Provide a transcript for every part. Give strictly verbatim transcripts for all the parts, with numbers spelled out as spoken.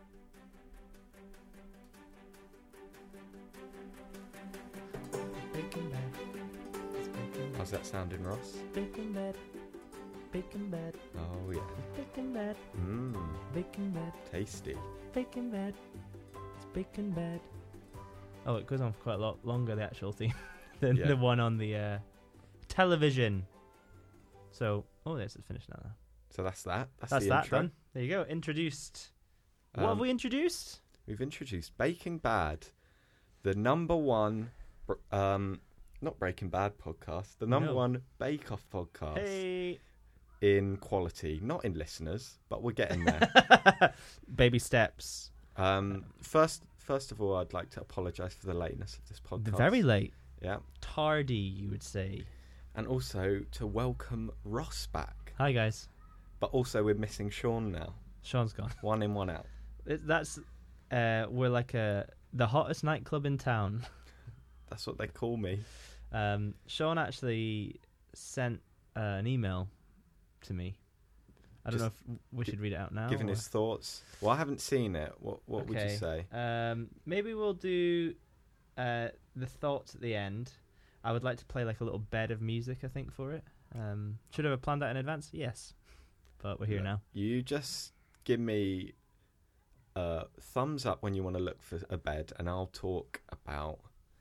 Bacon bed. It's bacon How's that sounding, Ross? Bacon bed. Bacon bed. Oh, yeah. Bacon bed. Mmm, Bacon bed. tasty. Bacon bed. It's bacon bed. Oh, it goes on for quite a lot longer, the actual theme, than Yeah. the one on the uh, television. So, oh, this is finished now. So that's that. That's, That's the that intro. done. There you go. Introduced. What Um, have we introduced? We've introduced Baking Bad, the number one, br- um, not Breaking Bad podcast, the number No. one Bake Off podcast Hey. in quality, not in listeners, but we're getting there. Baby steps. um, first, first of all, I'd like to apologise for the lateness of this podcast. Very late. Yeah, Tardy, you would say. and also to welcome Ross back. Hi, guys. But also we're missing Sean now. Sean's gone. One in, one out. It, that's uh, we're like a the hottest nightclub in town. That's what they call me. Um, Sean actually sent uh, an email to me. I don't Just know if we should read it out now. Giving or- his thoughts. Well, I haven't seen it. What What would you Okay. say? Um, maybe we'll do uh, the thoughts at the end. I would like to play like a little bed of music, I think, for it. Um, should I have planned that in advance? Yes. But we're here Look, now. You just give me a thumbs up when you want to look for a bed, and I'll talk about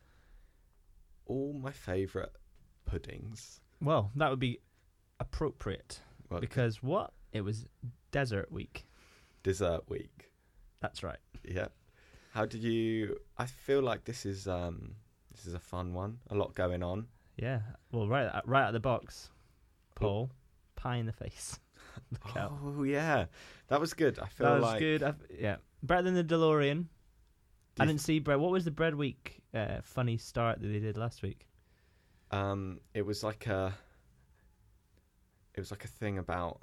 all my favourite puddings. Well, that would be appropriate. Well, Because what? It was desert week. dessert week. That's right. Yeah. How did you? I feel like this is um this is a fun one. A lot going on. Yeah. Well, right, right out of the box. Paul, pie in the face. Look out. Oh yeah, that was good. I feel That was like good. I, yeah, better than the DeLorean. Do I you didn't see bread. What was the bread week uh, funny start that they did last week? um it was like a it was like a thing about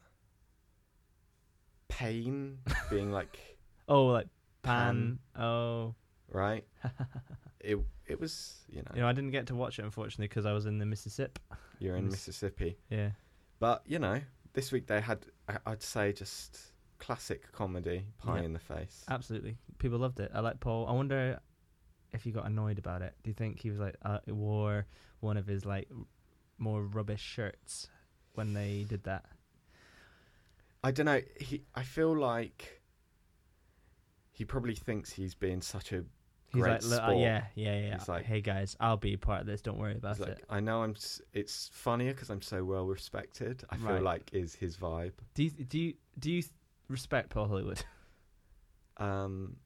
pain being like Oh, like pan. Oh, right. it it was you know you know, I didn't get to watch it unfortunately because I was in the Mississippi. you're in Miss- Mississippi, Yeah. but you know this week they had I- I'd say just classic comedy, pie Yeah. in the face. Absolutely, people loved it. I like Paul. I wonder if he got annoyed about it. Do you think he was like uh, wore one of his like r- more rubbish shirts when they did that? I don't know. He I feel like he probably thinks he's being such a He's great like, "Look, uh, sport. yeah, yeah, yeah. He's like- hey guys, I'll be a part of this. Don't worry about He's like, it. I know I'm. s- It's funnier because I'm so well respected. I feel Right. like is his vibe. Do you do you do you respect Paul Hollywood? Um.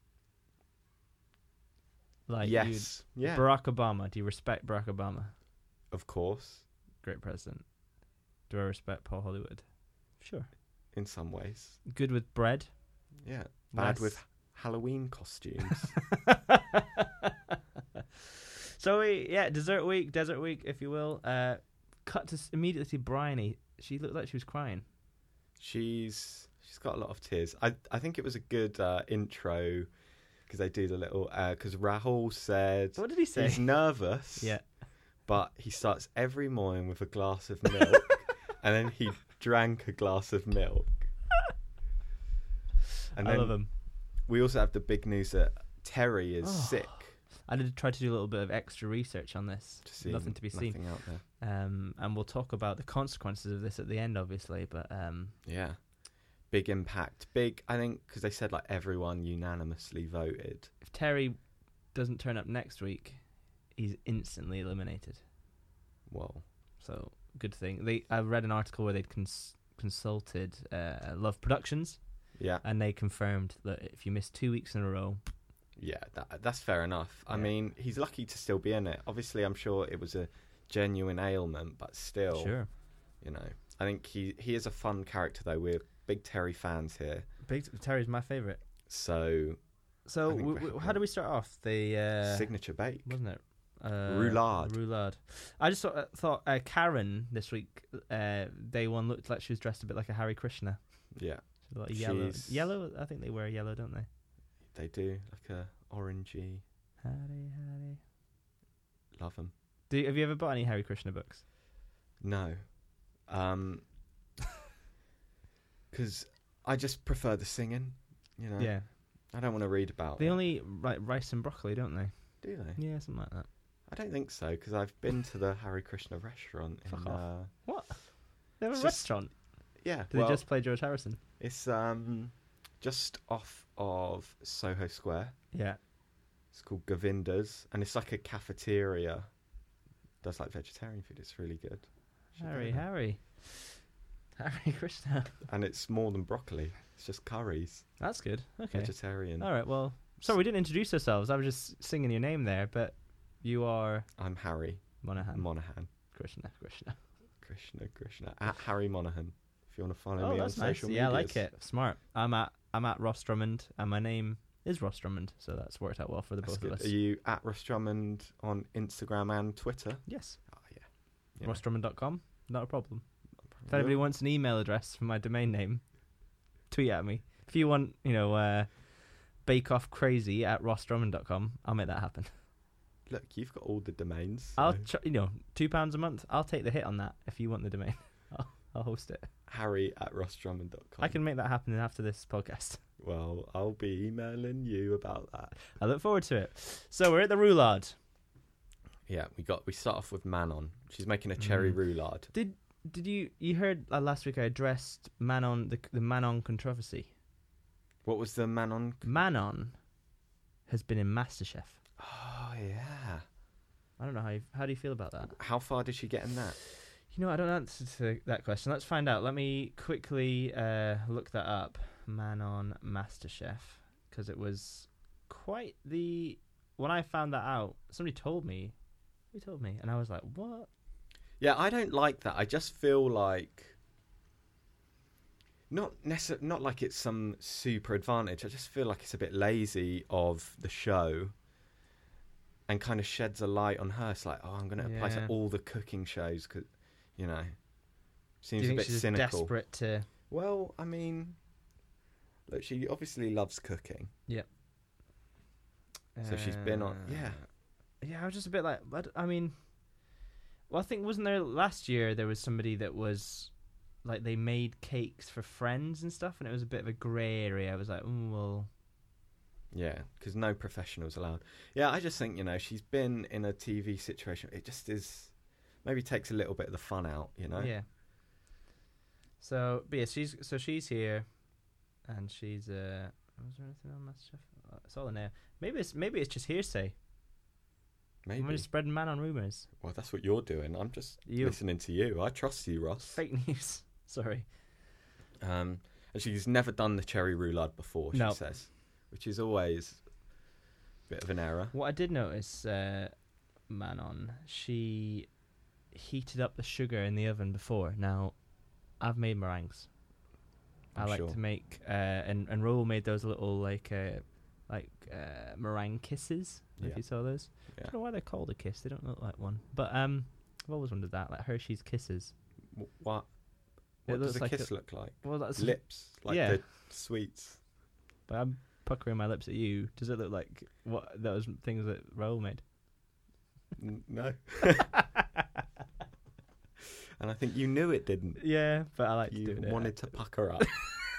Like you- yes. Yeah. Barack Obama. Do you respect Barack Obama? Of course. Great president. Do I respect Paul Hollywood? Sure. In some ways. Good with bread. Yeah. Bad Less- with Halloween costumes. So we, yeah, dessert week, desert week, if you will. Uh, cut to s- immediately see Bryony. She looked like she was crying. she's she's got a lot of tears. I I think it was a good uh, intro because they do the little because Rahul said What did he say? he's nervous. Yeah. But he starts every morning with a glass of milk, and then he drank a glass of milk. And I then love him. we also have the big news that Terry is Oh. sick. I did try to do a little bit of extra research on this. To see Nothing to be seen. Nothing out there. Um, and we'll talk about the consequences of this at the end, obviously. But um, Yeah, big impact. Big. I think because they said like everyone unanimously voted. if Terry doesn't turn up next week, he's instantly eliminated. Whoa. So good thing. They I read an article where they'd cons- consulted uh, Love Productions, Yeah. and they confirmed that if you miss two weeks in a row, Yeah. That, that's fair enough. I Yeah. mean, he's lucky to still be in it. Obviously, I'm sure it was a genuine ailment, but still, sure. you know, I think he he is a fun character though. We're big Terry fans here, Big Terry's my favourite. so So I think w- we- w- how do we start off? The uh, signature bake. wasn't it? Uh, Roulade. Roulade. I just thought, uh, thought uh, Karen this week, uh, day one, looked like she was dressed a bit like a Harry Krishna. Yeah, She's a lot of yellow. She's- Yellow? I think they wear yellow, don't they? they do like a orangey. Harry, Harry. Love them. Do you, have you ever bought any Harry Krishna books? No, um, because I just prefer the singing. You know. Yeah. I don't want to read about They it. only like rice and broccoli, don't they? Do they? Yeah, something like that. I don't think so, because I've been to the Hare Krishna restaurant. Fuck in, off. uh, What? They have a It's just- restaurant. yeah, Do well, they just play George Harrison? it's um just off of Soho Square. Yeah. It's called Govinda's, and it's like a cafeteria. Does like vegetarian food. It's really good. Should go Harry, there. Harry. Harry Krishna. And it's more than broccoli. It's just curries. That's good. Okay. Vegetarian. All right. Well, sorry, we didn't introduce ourselves. I was just singing your name there, but you are I'm Harry Monaghan. Monaghan. Krishna. Krishna. Krishna, Krishna. At Harry Monaghan. If you want to follow Oh, me on that's nice. social Yeah, media. I like it. Smart. I'm at I'm at Ross Drummond, and my name is Ross Drummond, so that's worked out well for the That's both good. of us. Are you at Ross Drummond on Instagram and Twitter? Yes. Oh, yeah. yeah. ross drummond dot com. Not a problem. If You're- anybody wants an email address for my domain name, tweet at me. If you want, you know, uh, bake off crazy at ross drummond dot com, I'll make that happen. Look, you've got all the domains. I'll, so ch- you know, two pounds a month. I'll take the hit on that if you want the domain. I'll, I'll host it. Harry at ross drummond dot com. I can make that happen after this podcast. Well, I'll be emailing you about that. I look forward to it. So we're at the Roulade. Yeah, we got. We start off with Manon. She's making a cherry Mm. roulade. Did did you you heard uh, last week I addressed Manon the the Manon controversy? What was the Manon? Manon has been in MasterChef. Oh yeah. I don't know how you, how do you feel about that? How far did she get in that? You know, I don't answer to that question. Let's find out. Let me quickly uh, look that up. Manon MasterChef, because it was quite the when I found that out. Somebody told me. Who told me? And I was like, what? Yeah, I don't like that. I just feel like not necess- not like it's some super advantage. I just feel like it's a bit lazy of the show and kind of sheds a light on her. It's like, oh, I'm going to apply Yeah. to all the cooking shows because, you know, Do seems you a think bit she's just cynical. desperate to? Well, I mean, look, she obviously loves cooking. So she's been on- Uh, yeah. Yeah, I was just a bit like, but I mean, well, I think wasn't there last year there was somebody that was like they made cakes for friends and stuff, and it was a bit of a grey area. I was like, oh well, Yeah, because no professionals allowed. Yeah, I just think, you know, she's been in a T V situation. It just is, maybe takes a little bit of the fun out, you know? yeah. So, but yeah, she's so she's here, and she's uh, was there anything on MasterChef? Uh, It's all in there. Maybe it's maybe it's just hearsay. Maybe. I'm just spreading man on rumors. Well, that's what you're doing. I'm just You listening to you. I trust you, Ross. fake news. Sorry. Um, and she's never done the cherry roulade before, she No. says, which is always a bit of an error. What I did notice, uh, Manon, she heated up the sugar in the oven before. Now, I've made meringues. I I'm like sure. to make, uh, and and Raoul made those little like, uh, like uh, meringue kisses. Yeah. If you saw those, I Yeah. don't know why they're called a kiss. They don't look like one. But um, I've always wondered that, like Hershey's Kisses. W- What? It What does looks a like kiss a- look like? Well, that's Lips, like yeah. the sweets. But I'm puckering my lips at you. Does it look like what those things that Raoul made? N- no. And I think you knew it didn't. Yeah, but I like to You do it. wanted to pucker up.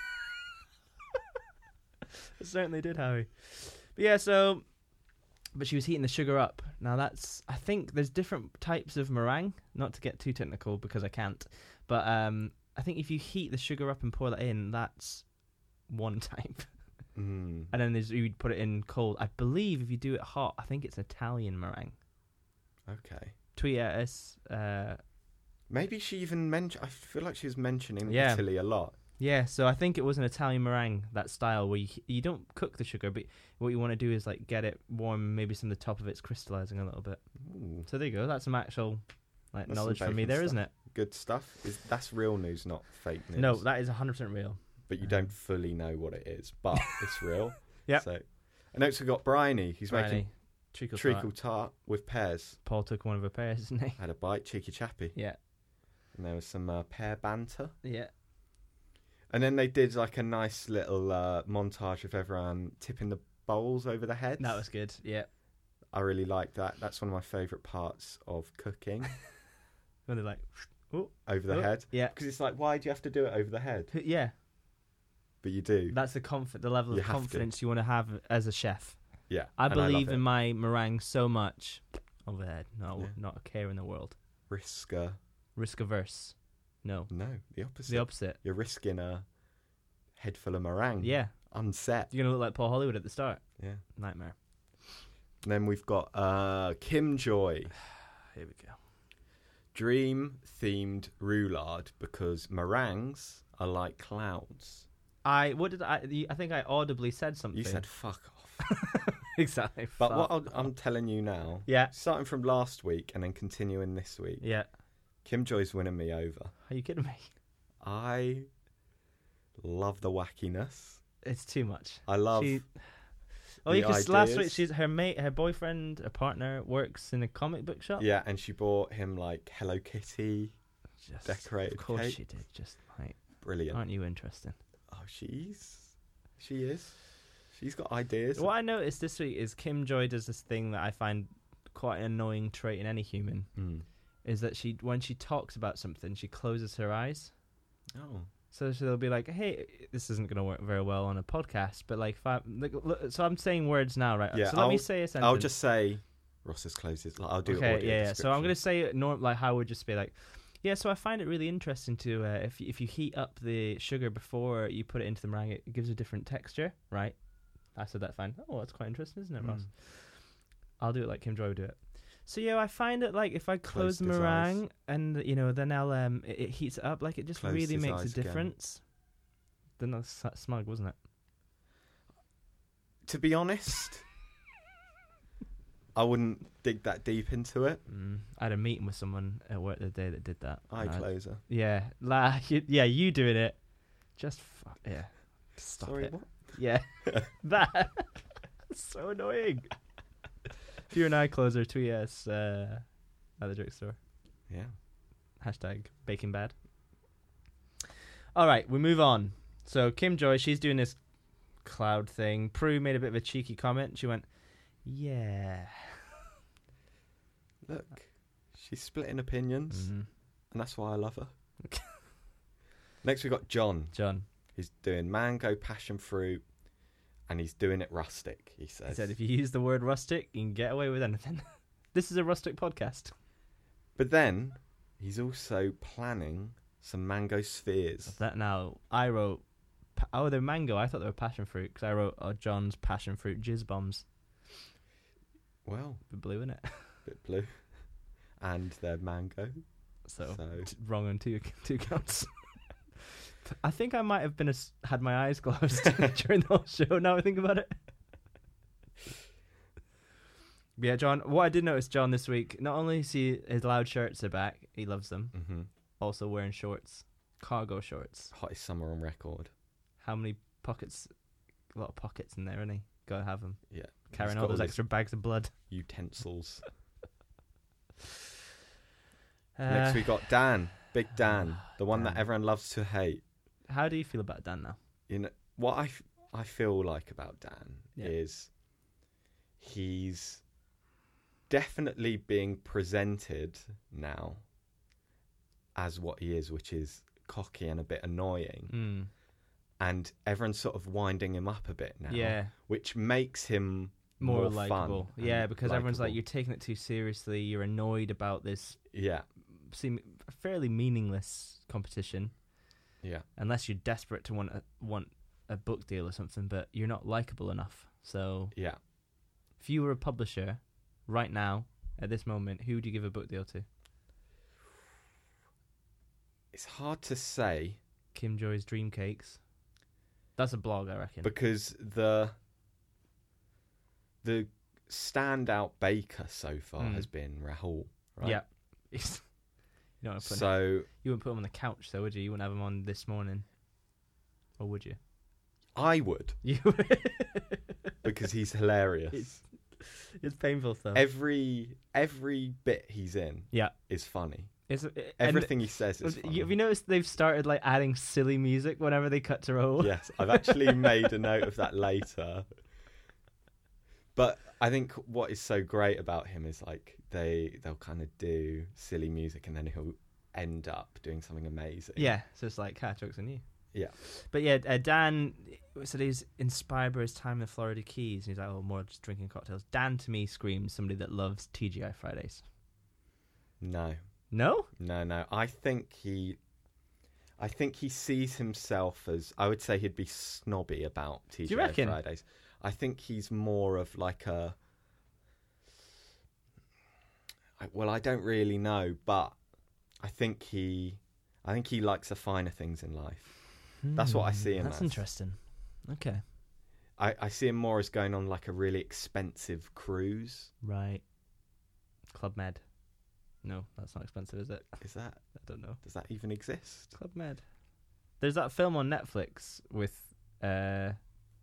It certainly did, Harry. But yeah, so, but she was heating the sugar up. Now that's, I think there's different types of meringue. Not to get too technical because I can't, but um, I think if you heat the sugar up and pour that in, that's one type. Mm. And then there's you'd put it in cold. I believe if you do it hot, I think it's Italian meringue. Okay. Tweet at us. Uh, Maybe she even mentioned. I feel like she was mentioning Yeah. Italy a lot. Yeah, so I think it was an Italian meringue, that style where you, you don't cook the sugar, but what you want to do is like get it warm, maybe some of the top of it's crystallizing a little bit. Ooh, So there you go. That's some actual like That's some knowledge from me bacon there, stuff. isn't it? good stuff. Is that's real news, not fake news? No, that is one hundred percent real. but you um, don't fully know what it is, but it's real. Yep. So, and also got Bryony. He's Bryony, making treacle, treacle tart. tart with pears. Paul took one of her pears, didn't he? Had a bite, cheeky chappy, Yeah. and there was some uh, pear banter. Yeah. And then they did like a nice little uh, montage of everyone tipping the bowls over the heads. That was good. Yeah. I really liked that. That's one of my favourite parts of cooking. When they're like, Over the oh, head. yeah. Because it's like, why do you have to do it over the head? Yeah. but you do. That's the comfort, the level You of have to. confidence you want to have as a chef. Yeah, I and believe love in it. my meringue so much. Overhead, not Yeah. not a care in the world. Risker. Risk averse. No, No, the opposite. the opposite. You're risking a head full of meringue. Yeah, Unset. you're gonna look like Paul Hollywood at the start. Yeah. Nightmare. And then we've got uh, Kim Joy. Here we go. Dream themed roulade because meringues are like clouds. I what did I? I think I audibly said something. You said fuck off. exactly. But fuck what I'll, off. I'm telling you now, Yeah, starting from last week and then continuing this week, yeah. Kim Joy's winning me over. Are you kidding me? I love the wackiness. It's too much. I love. She, oh, the yeah, because last week ideas. she's her mate, her boyfriend, her partner works in a comic book shop. Yeah, and she bought him like Hello Kitty. Just, Decorated Of course cake. she did. Just like, Brilliant. aren't you interesting? Oh, she's. She is. She's got ideas. What I noticed this week is Kim Joy does this thing that I find quite an annoying trait in any human. Mm. Is that she, when she talks about something, she closes her eyes. Oh. So she'll be like, "Hey, this isn't going to work very well on a podcast, but like, if I, like look, so I'm saying words now, right? Yeah, so let me I'll- say a sentence. I'll just say Ross is closes. Like, I'll do okay, audio yeah, yeah. So I'm description. going to say it norm like how would just be like, yeah. So I find it really interesting to uh, if if you heat up the sugar before you put it into the meringue, it gives a different texture, right? I said that fine. Oh, that's quite interesting, isn't it, Ross? Mm. I'll do it like Kim Joy would do it. So yeah, I find it like if I close Closed the his eyes. meringue and you know then I'll um it, it heats it up, like it just Closed really his makes a eyes again. difference. Then that's s- smug, wasn't it? To be honest, I wouldn't dig that deep into it. Mm. I had a meeting with someone at work the day that did that. Eye and I- closer. Yeah, la, you, yeah, you doing it. Just fuck, yeah. Stop Sorry, it. what? Yeah, that. So annoying. If you're an eye closer, tweet us uh, at the drugstore. Yeah. Hashtag Baking Bad. All right, we move on. So Kim Joy, she's doing this cloud thing. Prue made a bit of a cheeky comment. She went, "Yeah." Look, she's splitting opinions, Mhm. and that's why I love her. Next, we got John. John, He's doing mango passion fruit, and he's doing it rustic. He he says. said, if you use the word rustic, you can get away with anything. This is a rustic podcast. But then he's also planning some mango spheres. That now, I wrote, pa- oh, they're mango. I thought they were passion fruit because I wrote oh, John's passion fruit jizz bombs. Well, Bit blue in it. bit blue, and they're mango. So, So t- wrong on two two counts. I think I might have been as- had my eyes closed during the whole show. Now I think about it. Yeah, John. What I did notice, John, this week, not only is he his loud shirts are back, he loves them. hmm Also wearing shorts, cargo shorts. hottest summer on record. How many pockets? A lot of pockets in there, isn't he? Gotta have them. Yeah, Carrying He's all got those his extra bags of blood. utensils. Uh, Next we got Dan, Big Dan, the one Dan. that everyone loves to hate. How do you feel about Dan now? You know what I, f- I feel like about Dan Yeah. is he's definitely being presented now as what he is, which is cocky and a bit annoying, Mm. and everyone's sort of winding him up a bit now, Yeah, which makes him more, more likable. fun Yeah, and because everyone's like, likeable. you're taking it too seriously. You're annoyed about this Yeah, seem fairly meaningless competition, yeah, unless you're desperate to want a, want a book deal or something. But you're not likable enough. So yeah. if you were a publisher right now at this moment, who would you give a book deal to? It's hard to say Kim Joy's Dream Cakes. That's a blog, I reckon. because the the standout baker so far Mm. has been Rahul, right? Yeah. you don't want to put So you wouldn't put him on the couch, though, would you? You wouldn't have him on this morning, or would you? I would, You. because he's hilarious. It's- It's painful stuff. every every bit he's in Yeah. is funny. It's, and- Everything he says is You- funny. Have you noticed they've started like adding silly music whenever they cut to Rahul? Yes, I've actually made a note of that later. But I think what is so great about him is like they they'll kind of do silly music and then he'll end up doing something amazing. Yeah, so it's like, cat jokes on you. Yeah. But yeah, uh, Dan said he's inspired by his time in the Florida Keys. And he's like, oh, more just drinking cocktails. Dan, to me, screams somebody that loves T G I Fridays. No. No? No, no. I think he... I think he sees himself as... I would say he'd be snobby about T G I reckon? Fridays. I think he's more of like a... I- Well, I don't really know, but I think he... I think he likes the finer things in life. That's what I see him That's as. interesting. Okay. I, I see him more as going on like a really expensive cruise. Right. Club Med. No, that's not expensive, is it? Is that... I don't know. Does that even exist? Club Med. There's that film on Netflix with uh,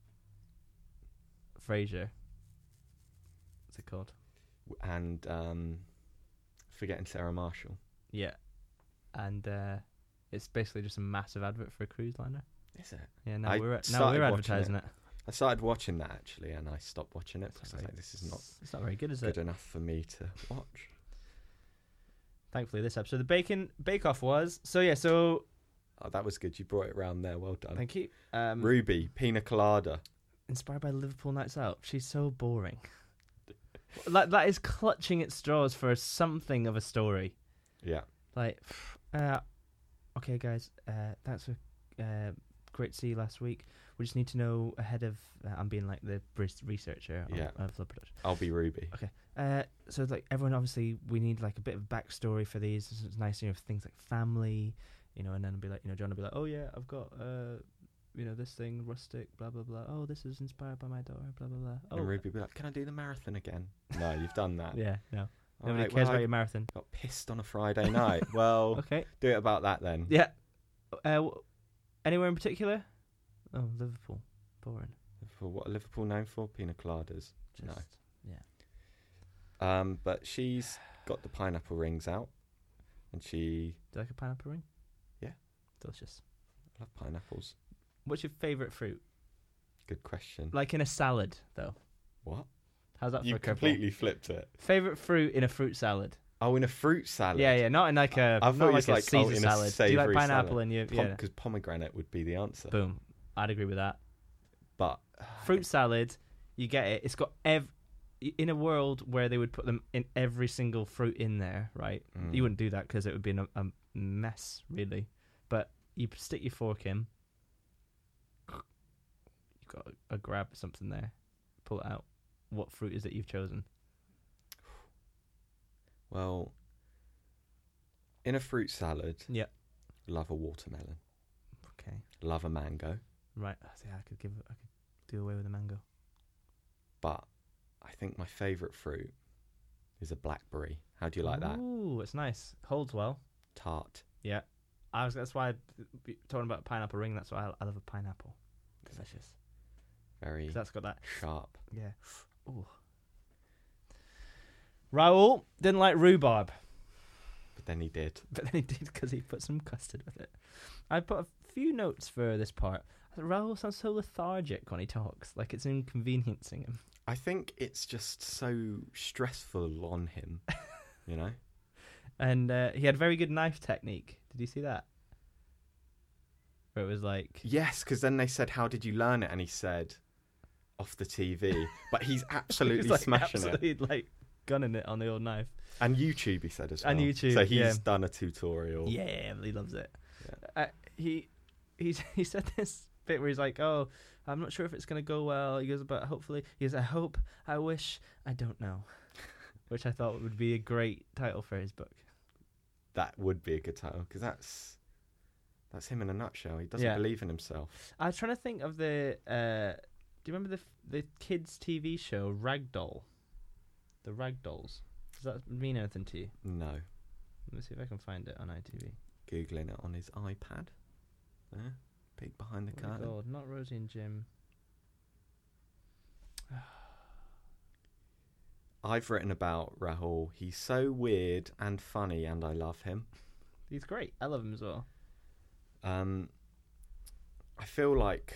Frasier. What's it called? And um, forgetting Sarah Marshall. Yeah. And uh, it's basically just a massive advert for a cruise liner. Is it? Yeah, now I we're now started we're watching advertising it. I started watching that actually, and I stopped watching it It's because not I was very- like, this is not It's not very good, is good it? enough for me to watch. Thankfully, this episode, the Bacon Bake Off was so yeah. So Oh, that was good. You brought it round there. Well done. thank you. Um, Ruby, Pina Colada. inspired by Liverpool Nights Out. She's so boring. Like that is clutching at straws for something of a story. Yeah. Like, uh, okay, guys, uh, thanks for uh, great to see you last week. We just need to know ahead of uh, I'm being like the bris- researcher on, Yeah. of the production. I'll be Ruby. Okay, uh, so like everyone, obviously, we need like a bit of backstory for these. It's nice, you know, things like family, you know, and then be like, you know, John will be like, oh yeah, I've got, uh, you know, this thing, rustic, blah blah blah. Oh, this is inspired by my daughter, blah blah blah. Oh, And Ruby will be like, can I do the marathon again? No, you've done that. yeah, no, All nobody right, cares well, about I your marathon. got pissed on a Friday night. Well, Okay, do it about that then. yeah. Uh, w- anywhere in particular? Oh, Liverpool. Boring. For what are Liverpool known for? Pina Coladas. Just, No. yeah. Um, but she's got the pineapple rings out, and she Do you like a pineapple ring? Yeah. Delicious. I love pineapples. What's your favourite fruit? Good question. Like in a salad, though. What? How's that for You a curveball? completely flipped it. Favourite fruit in a fruit salad? Oh, in a fruit salad. Yeah, yeah, not in like a, I thought not it was like a like, Caesar oh, in a salad. Do you like savoury pineapple salad. in your, Pom- yeah. Because pomegranate would be the answer. Boom. I'd agree with that. But Fruit salad, you get it. It's got ev. In a world where they would put them in every single fruit in there, right? Mm. You wouldn't do that because it would be a, a mess, really. But you stick your fork in. You've got a, a grab something there. Pull it out. What fruit is it you've chosen? Well, in a fruit salad, Yeah. love a watermelon. Okay. Love a mango. Right. Yeah, I could give. I could do away with the mango. But I think my favourite fruit is a blackberry. How do you like that? Ooh, it's nice. Holds well. Tart. Yeah. I was. That's why I be talking about pineapple ring. That's why I, I love a pineapple. Delicious. Very 'Cause that's got that. sharp. Yeah. Ooh. Raoul didn't like rhubarb, But then he did. but then he did because he put some custard with it. I put a few notes for this part. Raoul sounds so lethargic when he talks, like it's inconveniencing him. I think it's just so stressful on him, you know? And uh, he had very good knife technique. Did you see that? Where it was like, Yes, because then they said, how did you learn it? And he said, off the T V. But he's absolutely he's like smashing it. absolutely like gunning it on the old knife. And YouTube, he said as well. And YouTube, So he's yeah. done a tutorial. Yeah, he loves it. Yeah. Uh, he he's he said this bit where he's like, "Oh, I'm not sure if it's gonna go well." He goes, "But hopefully," he goes, "I hope, I wish, I don't know," which I thought would be a great title for his book. That would be a good title, because that's that's him in a nutshell. He doesn't Yeah. believe in himself. I was trying to think of the. Uh, do you remember the the kids' T V show Ragdoll? The Ragdolls. Does that mean anything to you? No. Let me see if I can find it on I T V. Googling it on his iPad. There. Peek behind the Oh my curtain. God, not Rosie and Jim. I've written about Rahul. He's so weird and funny, and I love him. He's great. I love him as well. Um, I feel like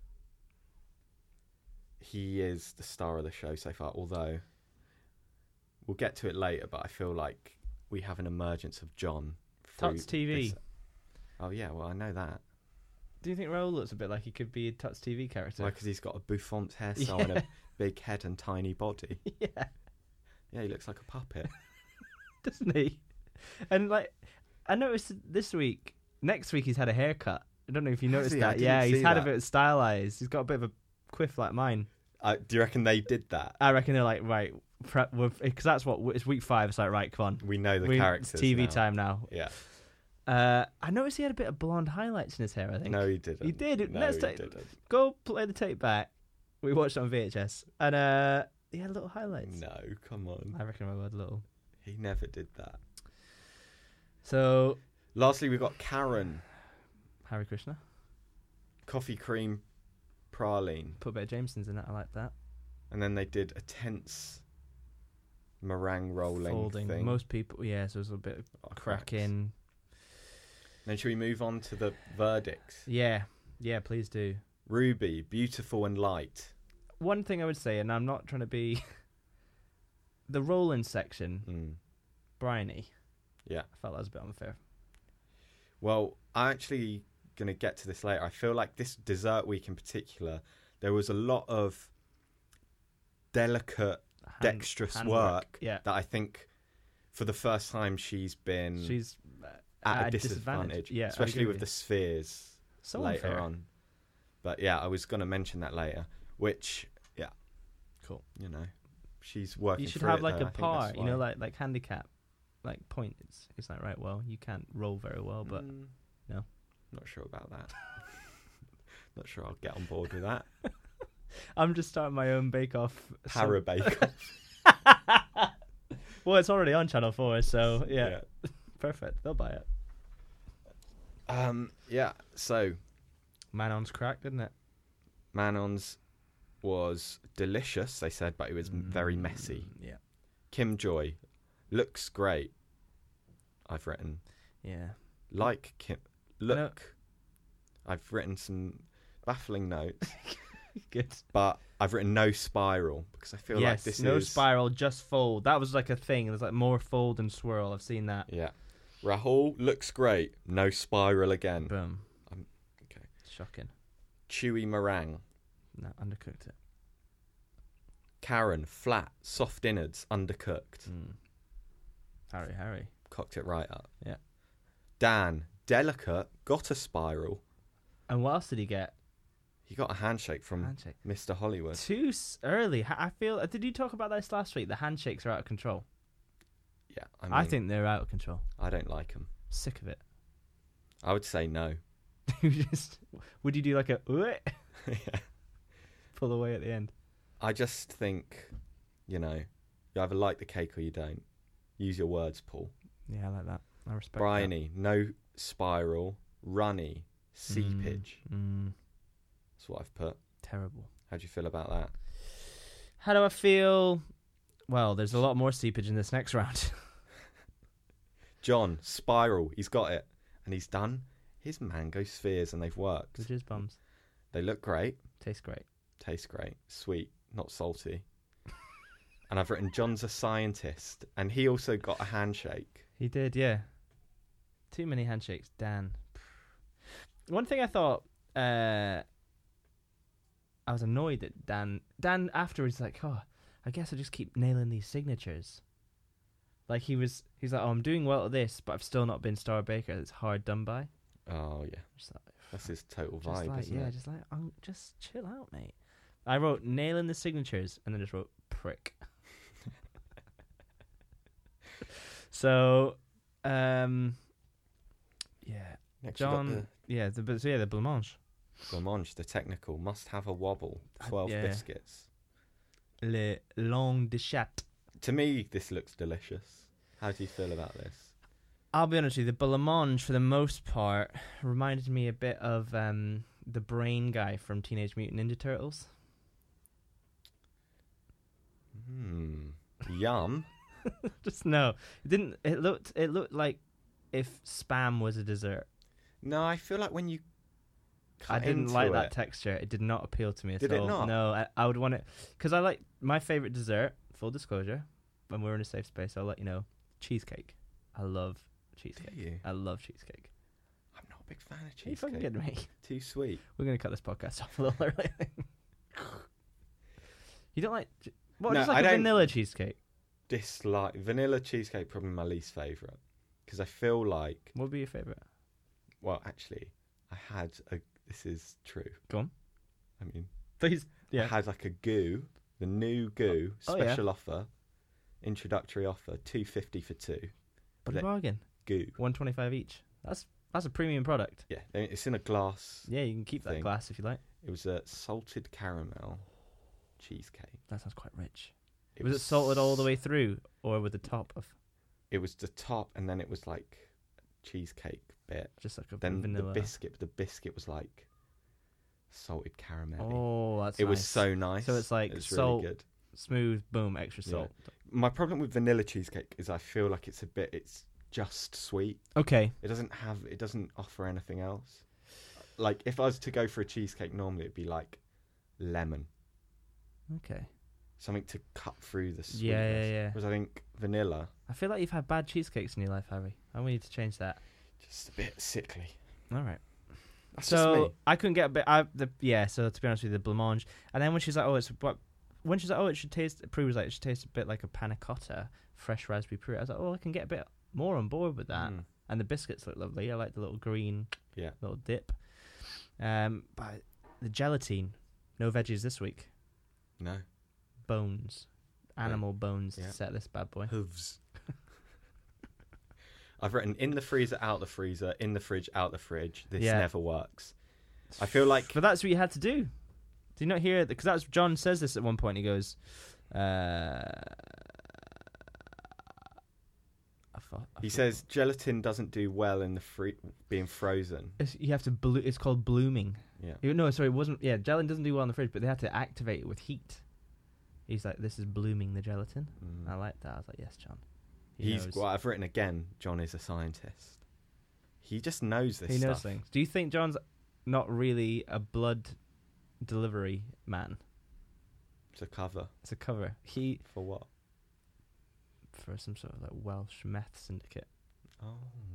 he is the star of the show so far, although we'll get to it later, but I feel like we have an emergence of John. through Tots T V. this- Oh, yeah, well, I know that. Do you think Raoul looks a bit like he could be a Tuts T V character? Why? Because he's got a bouffant hairstyle Yeah. and a big head and tiny body. Yeah, Yeah, he looks like a puppet. doesn't he? And like, I noticed this week, next week he's had a haircut. I don't know if you Has noticed he? I that. didn't Yeah, he's see had that. a bit of stylized. He's got a bit of a quiff like mine. Uh, do you reckon they did that? I reckon they're like, right, because that's what it's week five. It's like, right, come on, We know the we, characters. it's T V now. time now. Yeah. Uh, I noticed he had a bit of blonde highlights in his hair. I think. No, he didn't. He did. No, Let's he take- didn't. Go play the tape back. We watched it on V H S, and uh, he had little highlights. No, come on. I reckon I had little. He never did that. So Lastly, we've got Karen. Harry Krishna, Coffee cream praline. put a bit of Jameson's in it. I like that. And then they did a tense meringue rolling Folding. thing. Most people, yeah. So there's a bit of Oh, cracking. Then should we move on to the verdicts? Yeah, yeah. Please do. Ruby, beautiful and light. One thing I would say, and I'm not trying to be the rolling section, Mm. briny. Yeah. I felt that was a bit unfair. Well, I'm actually going to get to this later. I feel like this dessert week in particular, there was a lot of delicate, Hand- dexterous handwork. work Yeah, that I think for the first time she's been she's uh, at, at a disadvantage. Yeah, I especially agree with with the spheres so later unfair. on. But yeah, I was going to mention that later, which, yeah. Cool. You know, she's working You should through have it, like though. a I think par, that's you know, why. like like handicap, like point. It's it's like right. Well, you can't roll very well, but Mm, no. Not sure about that. Not sure I'll get on board with that. I'm just starting my own Bake Off. Para Bake Well, it's already on Channel Four, so yeah, perfect. They'll buy it. Um, yeah, so Manon's cracked, didn't it? Manon's was delicious, they said, but it was m very messy. Mm, Yeah, Kim Joy looks great. I've written yeah. like Kim. Look, I've written some baffling notes, Good. but I've written no spiral because I feel like Yes, this no is spiral, just fold. That was like a thing. There's like more fold and swirl. I've seen that. Yeah, Rahul looks great. No spiral again. Boom. Um, okay. Shocking. Chewy meringue. No, undercooked it. Karen flat, soft innards, undercooked. Mm. Harry, Harry. Cocked it right up. Yeah. Dan, delicate, got a spiral. And what else did he get? He got a handshake from Handshake. Mister Hollywood. Too s- early. Ha- I feel. uh, Did you talk about this last week? The handshakes are out of control. Yeah, I, I, mean, think they're out of control. I don't like him. Sick of it. I would say no. You just would you do like a "Ueh," Yeah. pull away at the end? I just think, you know, you either like the cake or you don't. Use your words, Paul. Yeah, I like that. I respect. Bryony, no spiral, runny, that. seepage. Mm, mm, That's what I've put. terrible. How do you feel about that? How do I feel? Well, there's a lot more seepage in this next round. John, spiral. He's got it. And he's done his mango spheres and they've worked. The jizz bombs They look great. taste great. Taste great. Sweet. Not salty. And I've written John's a scientist. And he also got a handshake. He did, yeah. Too many handshakes, Dan. One thing I thought, uh, I was annoyed that Dan. Dan afterwards, like, oh, I guess I just keep nailing these signatures. Like he was, he's like, oh, I'm doing well at this, but I've still not been Star Baker. It's hard done by. Oh, yeah. Just like, That's his total just vibe, like isn't yeah, it? just like, um, just chill out, mate. I wrote nailing the signatures and then just wrote prick. So, um, yeah, Next John. you got yeah, the but so yeah, the blancmange, the blancmange, the technical. Must have a wobble. Uh, twelve yeah. biscuits. le long de chat. To me, this looks delicious. How do you feel about this? I'll be honest with you, the blancmange for the most part reminded me a bit of um the brain guy from Teenage Mutant Ninja Turtles. Hmm. Yum. Just no, it didn't. It looked. It looked like if Spam was a dessert. No, I feel like when you I cut didn't into like it, that texture. It did not appeal to me at Did it all. not? No, I, I would want it because I like my favorite dessert. Full disclosure, when we're in a safe space, I'll let you know. Cheesecake. I love Do cheesecake. you? I love cheesecake. I'm not a big fan of Are you fucking cheesecake. kidding me? Too sweet. We're gonna cut this podcast off a little early. You don't like what? No, Just like I a don't- vanilla cheesecake. Dislike vanilla cheesecake. Probably my least favorite because I feel like. What would be your favorite? Well, actually, I had a. This is true. Go on. I mean, Please. I had like a goo, the new goo Oh, yeah. special offer, introductory offer, two fifty for two. But a that- bargain. Goo. One twenty five each. That's that's a premium product. Yeah, it's in a glass. Yeah, you can keep that Thing. glass if you like. It was a salted caramel cheesecake. That sounds quite rich. Was it salted all the way through, or with the top of It was the top, and then it was like a cheesecake bit. just like a Then vanilla? the biscuit, the biscuit was like salted caramel. Oh, that's it was nice. so nice. So it's like it's salt, really good. smooth, boom, extra Yeah. salt. My problem with vanilla cheesecake is I feel like it's a bit. It's just sweet. Okay. It doesn't have. It doesn't offer anything else. Like if I was to go for a cheesecake, normally it'd be like lemon, Okay. something to cut through the sweetness. Yeah, yeah, yeah. Whereas I think vanilla, I feel like you've had bad cheesecakes in your life, Harry. And we need to change that. just a bit sickly. All right. That's just So me. I couldn't get a bit. I the yeah. So to be honest with you, the blancmange, and then when she's like, oh, it's what. When she's like, oh, it should taste. Prue was like, it should taste a bit like a panna cotta, fresh raspberry puree. I was like, oh, I can get a bit more on board with that. Mm. And the biscuits look lovely. I like the little green, Yeah. little dip. Um, but the gelatine, no veggies this week. No. Bones, animal bones Yeah. to set this bad boy. Hooves. I've written in the freezer, out the freezer, in the fridge, out the fridge. This Yeah. never works. I feel like But that's what you had to do. Did you not hear it? Because that's John says this at one point. He goes, uh, I thought, I he thought- says gelatin doesn't do well in the free being frozen. It's, you have to. Blo- it's called blooming. Yeah. You- No, sorry, it wasn't. Yeah, gelatin doesn't do well in the fridge, but they had to activate it with heat. He's like, this is blooming the gelatin. Mm. I like that. I was like, yes, John. He He's knows. well. I've written again. John is a scientist. He just knows this He stuff. knows things. Do you think John's not really a blood delivery man? It's a cover It's a cover. He for what? for some sort of like Welsh meth syndicate, Oh.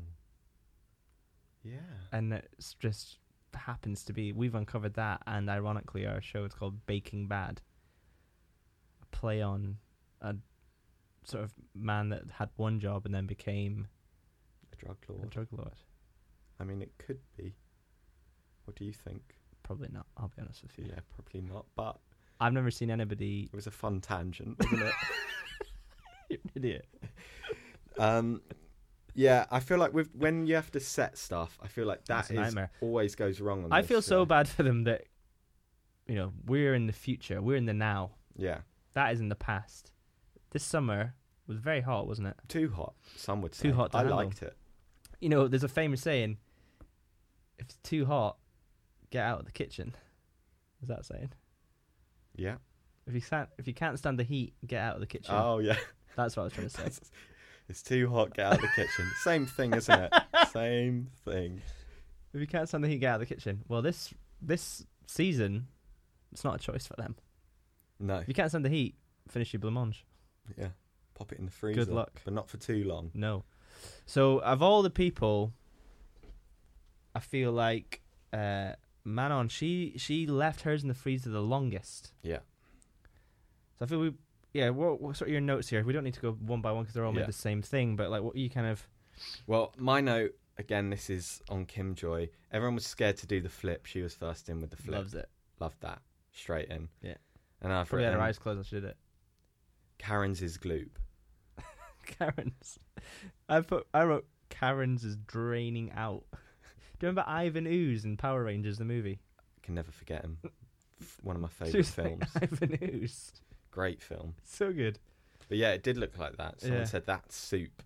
Yeah. and it's just happens to be we've uncovered that, and ironically, our show is called Baking Bad, a play on a sort of man that had one job and then became A drug a lord. drug lord. I mean, it could be. What do you think? Probably not. I'll be honest with you. Yeah, probably not. But I've never seen anybody. it was a fun tangent, wasn't it? You're an idiot. Um, yeah, I feel like with when you have to set stuff, I feel like That's that a is nightmare. always goes wrong. On I this feel so show. bad for them that, you know, we're in the future. We're in the now. Yeah, That is in the past. This summer was very hot, wasn't it? too hot. Some would say. Too hot to I handle. liked it. You know, there's a famous saying, if it's too hot, get out of the kitchen. Is that saying? Yeah. If you can't, if you can't stand the heat, get out of the kitchen. Oh yeah. That's what I was trying to say. It's too hot. Get out of the kitchen. Same thing, isn't it? Same thing. If you can't stand the heat, get out of the kitchen. Well, this this season, it's not a choice for them. No. If you can't stand the heat, finish your blancmange. Yeah. Pop it in the freezer. Good luck. But not for too long. No. So, of all the people, I feel like uh, Manon, she she left hers in the freezer the longest. Yeah. So I feel we, yeah. What, what sort of your notes here? We don't need to go one by one because they're all Yeah. made the same thing. But like, what you kind of Well, my note again. This is on Kim Joy. Everyone was scared to do the flip. She was first in with the flip. loves it. Loved that. Straight in. Yeah. And I've Probably had her written eyes closed when she did it. Karen's is gloop. Karen's. I put. I wrote Karen's is draining out. Do you remember Ivan Ooze in Power Rangers the movie? Can never forget him. F- One of my She favourite was like, films. Ivan Ooze. Great film. So good. But yeah, it did look like that. Someone Yeah. said that's soup.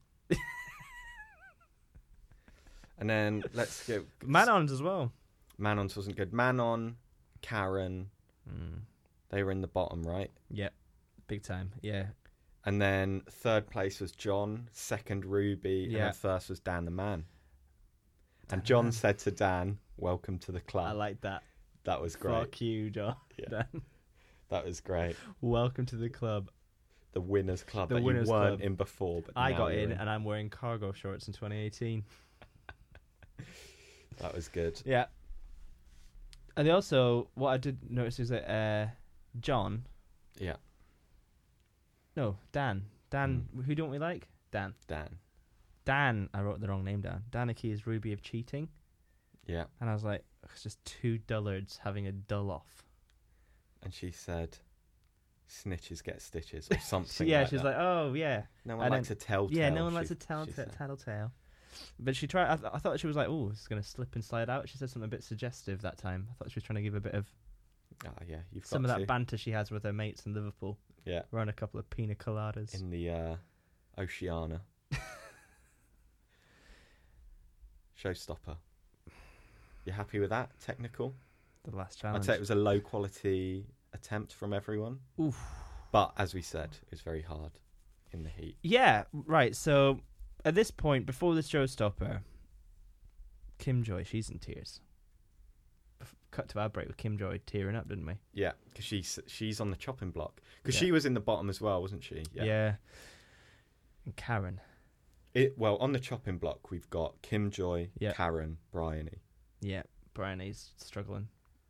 And then let's go. Manon's as well. Manon's wasn't good. Manon, Karen, Mm. they were in the bottom, right? Yep. Big time. Yeah. And then third place was John, second Ruby, and Yeah. then first was Dan the Man. Dan And the John Man. said to Dan, "Welcome to the club." I like that. That was great. Fuck you, John. Yeah. Dan. That was great. Welcome to the club. The winners club The that winners you weren't club. in before, but I now got you're in, and I'm wearing cargo shorts in twenty eighteen. That was good. Yeah. And they also, what I did notice is that uh, John, Yeah, no, Dan, Dan, who don't we like? Dan. Dan. Dan, I wrote the wrong name down. Danica is Ruby of cheating. Yeah. And I was like, it's just two dullards having a dull off. And she said, snitches get stitches, or something yeah, like she's that. like, oh, yeah. No one and likes then, a telltale. Yeah, no one she- likes a tell she t- said. tattletale. But she tried, I, th- I thought she was like, oh, it's going to slip and slide out. She said something a bit suggestive that time. I thought she was trying to give a bit of Ah, yeah, you've some got of to. that banter she has with her mates in Liverpool. Yeah, Run a couple of pina coladas. in the uh, Oceana. Showstopper. You happy with that? Technical? The last I'd challenge. say it was a low quality attempt from everyone. Oof. But as we said, it was very hard in the heat. Yeah, right. So at this point, before the showstopper, Kim Joy, she's in tears. F- Cut to our break with Kim Joy tearing up, didn't we? Yeah, because she's she's on the chopping block. Because Yeah. she was in the bottom as well, wasn't she? Yeah. And Karen. It, well, on the chopping block, we've got Kim Joy, Yeah. Karen, Bryony. Yeah, Brian is struggling.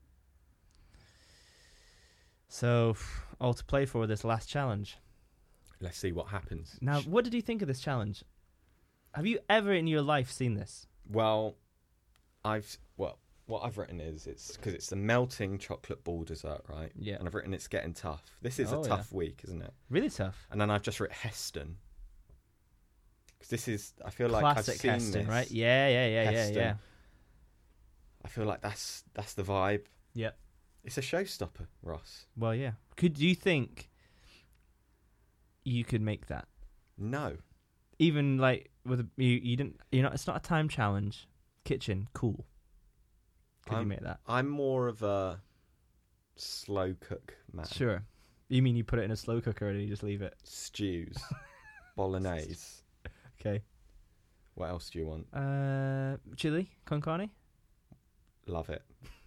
So, all to play for this last challenge. Let's see what happens. Now, Sh- what did you think of this challenge? Have you ever in your life seen this? Well, I've well, what I've written is it's because it's the melting chocolate ball dessert, right? Yeah. And I've written it's getting tough. This is Oh, a tough week, isn't it? Really tough. And then I've just written Heston. Because this is, I feel like Classic I've seen Heston, this. right? Yeah, yeah, yeah, Heston. yeah, yeah. I feel like that's that's the vibe. Yep. It's a showstopper, Ross. Well, yeah. Could you think you could make that? No. Even like with a, you, you didn't. You know, it's not a time challenge. Kitchen, cool. Could you I'm- make that? I'm more of a slow cook man. Sure. You mean you put it in a slow cooker and you just leave it? Stews, bolognese. Okay. What else do you want? Uh, chili con carne. Love it.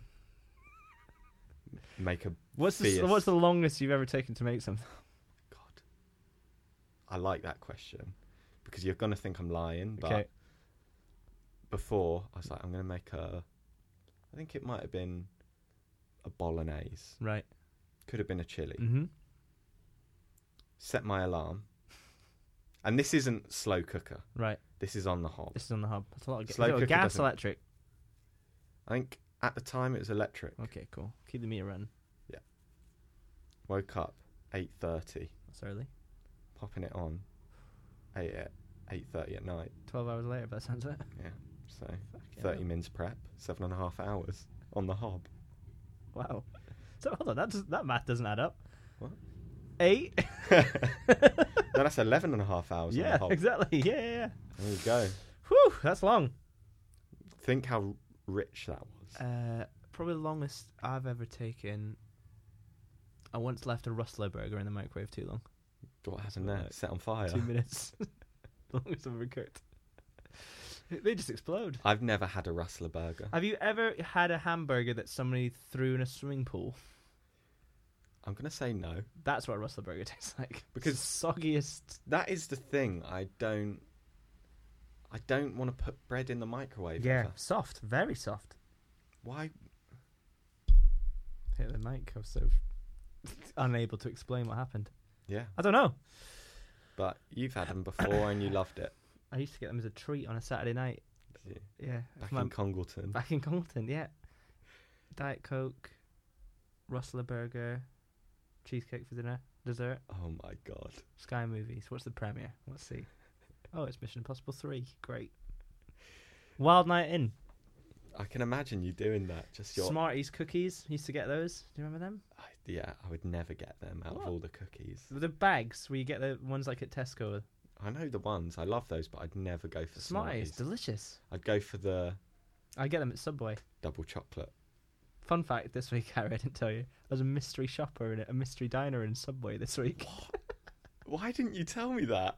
Make a What's the fierce- what's the longest you've ever taken to make something? God. I like that question because you're gonna think I'm lying, but Okay. before I was like, I'm gonna make a. I think it might have been a bolognese. Right. Could have been a chili. Mm-hmm. Set my alarm. And this isn't slow cooker. Right. This is on the hob. This is on the hob. That's a lot of ga- Slow is it a cooker gas doesn't- electric. I think at the time it was electric. Okay, cool. Keep the meter running. Woke up eight thirty, That's early. popping it on eight at eight thirty at night. Twelve hours later, if that sounds right. Yeah, so Fucking thirty hell. minutes prep, seven and a half hours on the hob. Wow. So hold on, that does, that math doesn't add up. What? Eight. No, that's eleven and a half hours on Yeah, the hob. exactly. Yeah, yeah, yeah. There you go. Whew, that's long. Think how rich that was. Uh, probably the longest I've ever taken. I once left a Rustler burger in the microwave too long. What happened there? like Set on fire. Two minutes. The longest I've ever cooked. They just explode. I've never had a Rustler burger. Have you ever had a hamburger that somebody threw in a swimming pool? I'm gonna say no. That's what a Rustler burger tastes like. Because- It's the soggiest. That is the thing. I don't. I don't want to put bread in the microwave. Yeah, ever. soft, very soft. Why? Hit the mic. I was so unable to explain what happened. Yeah, I don't know. but you've had them before and you loved it. I used to get them as a treat on a Saturday night. Yeah. Yeah, Back for my- in Congleton. back in Congleton. Yeah, Diet Coke, Rustler burger, cheesecake for dinner, dessert. Oh my god. Sky Movies. What's the premiere? Let's see. Oh, it's Mission Impossible three. Great. Wild Night In. I can imagine you doing that. Just your. Smarties cookies. Used to get those. Do you remember them? I, yeah, I would never get them out What? of all the cookies. The bags where you get the ones like at Tesco. I know the ones. I love those, but I'd never go for Smarties. Smarties. Delicious. I'd go for the I get them at Subway. double chocolate. Fun fact this week, Harry, I didn't tell you. I was a mystery shopper in a, a mystery diner in Subway this week. Why didn't you tell me that?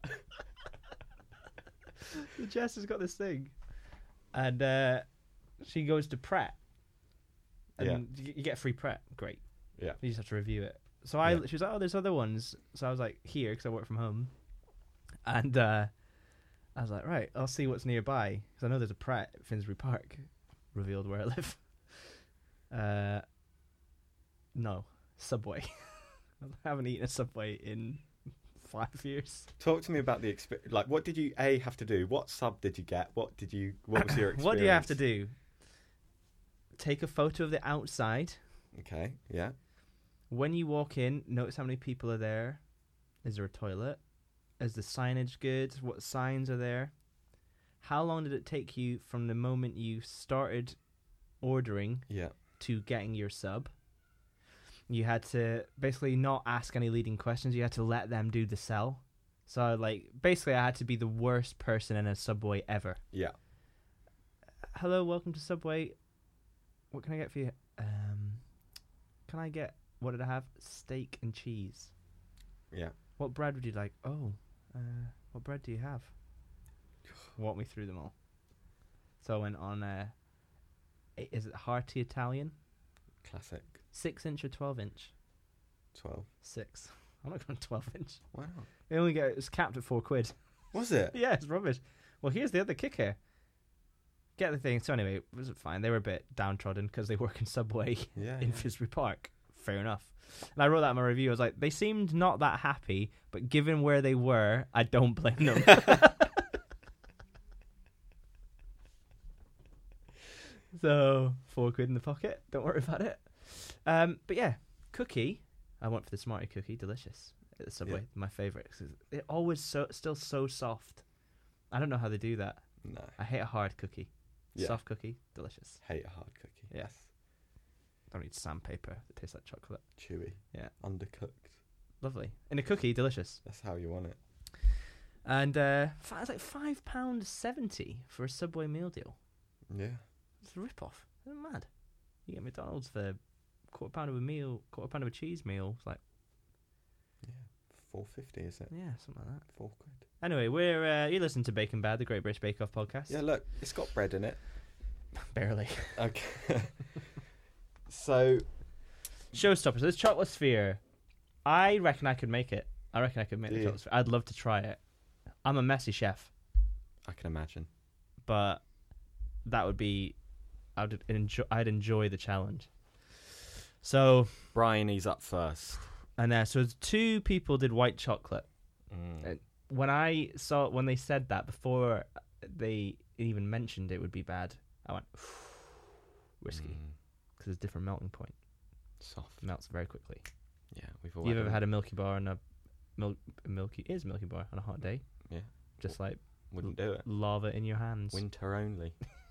Jess has got this thing. And uh, she goes to Pret. And you, you get free Pret. Great. Yeah. You just have to review it. So I, Yeah. she was like, oh, there's other ones. So I was like, here, because I work from home. And uh, I was like, right, I'll see what's nearby. Because I know there's a Pret at Finsbury Park. revealed where I live. Uh, no, Subway. I haven't eaten a Subway in five years. Talk to me about the experience. Like, what did you a have to do? What sub did you get? What did you? What was your experience? What do you have to do? Take a photo of the outside. Okay. Yeah. When you walk in, notice how many people are there. Is there a toilet? Is the signage good? What signs are there? How long did it take you from the moment you started ordering Yeah. to getting your sub? You had to basically not ask any leading questions. You had to let them do the sell. So, like, basically, I had to be the worst person in a Subway ever. Yeah. Hello, welcome to Subway. What can I get for you? Um, can I get, what did I have? Steak and cheese. Yeah. What bread would you like? Oh, uh, what bread do you have? Walk me through them all. So I went on, uh, i- is it Hearty Italian? Classic. Six inch or twelve inch? Twelve. Six. I'm not going twelve inch. Why not? They only get, it's capped at four quid. Was it? Yeah, it's rubbish. Well, here's the other kicker. Get the thing. So anyway, it was fine. They were a bit downtrodden because they work in Subway Yeah. in yeah. Finsbury Park. Fair enough. And I wrote that in my review. I was like, they seemed not that happy, but given where they were, I don't blame them. So, four quid in the pocket. Don't worry about it. Um, but yeah, cookie. I went for the Smartie cookie. Delicious. At the Subway. Yeah. My favourite. 'Cause it always so still so soft. I don't know how they do that. No. I hate a hard cookie. Yeah. Soft cookie. Delicious. Hate a hard cookie. Yeah. Don't need sandpaper that tastes like chocolate. Chewy. Yeah. Undercooked. Lovely. In a cookie, delicious. That's how you want it. And uh, fi- it's like five pounds seventy for a Subway meal deal. Yeah. It's a rip-off. Isn't it mad? You get McDonald's for quarter pound of a meal, quarter pound of a cheese meal. It's like, Yeah. Four fifty is it? yeah, something like that. Four quid. Anyway, we're uh, you listen to Bacon Bad, the Great British Bake Off podcast. Yeah. Look, it's got bread in it. Barely. Okay. So. Showstoppers. This chocolate sphere. I reckon I could make it. I reckon I could make Do the you? chocolate sphere. I'd love to try it. I'm a messy chef, I can imagine. but that would be. I'd enjoy. I'd enjoy the challenge. So Brian, he's up first. and uh, so two people did white chocolate. Mm. Uh, When I saw when they said that before they even mentioned it would be bad, I went whiskey Mm. because it's a different melting point. Soft. Melts very quickly. Yeah, we've all You've had ever them. had a Milky Bar and a milk a Milky is Milky Bar on a hot day? Yeah. Just like Wouldn't do it. lava in your hands. Winter only.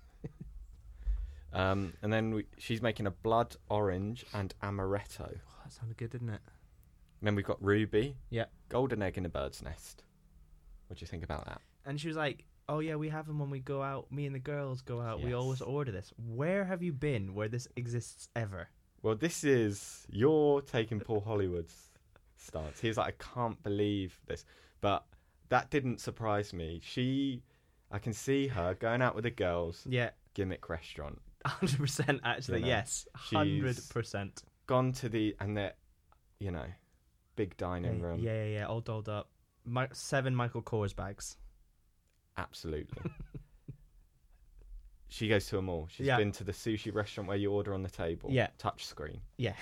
um, and then we, she's making a blood orange and amaretto. And Oh, that sounded good, didn't it? then we've got ruby. Yeah. Golden egg in a bird's nest. What do you think about that? And she was like, "Oh yeah, we have them when we go out. Me and the girls go out. We Yes. always order this. Where have you been where this exists ever?" Well, this is you're taking Paul Hollywood's stance. He's like, I can't believe this, but that didn't surprise me. She, I can see her going out with the girls, Yeah, gimmick restaurant, one hundred percent actually. You know, yes, one hundred percent. gone to the and they're, you know, big dining Yeah, room. yeah, yeah, yeah, all dolled up. My, seven Michael Kors bags. Absolutely. She goes to them all. She's Yeah. been to the sushi restaurant where you order on the table. Yeah. Touch screen. Yeah.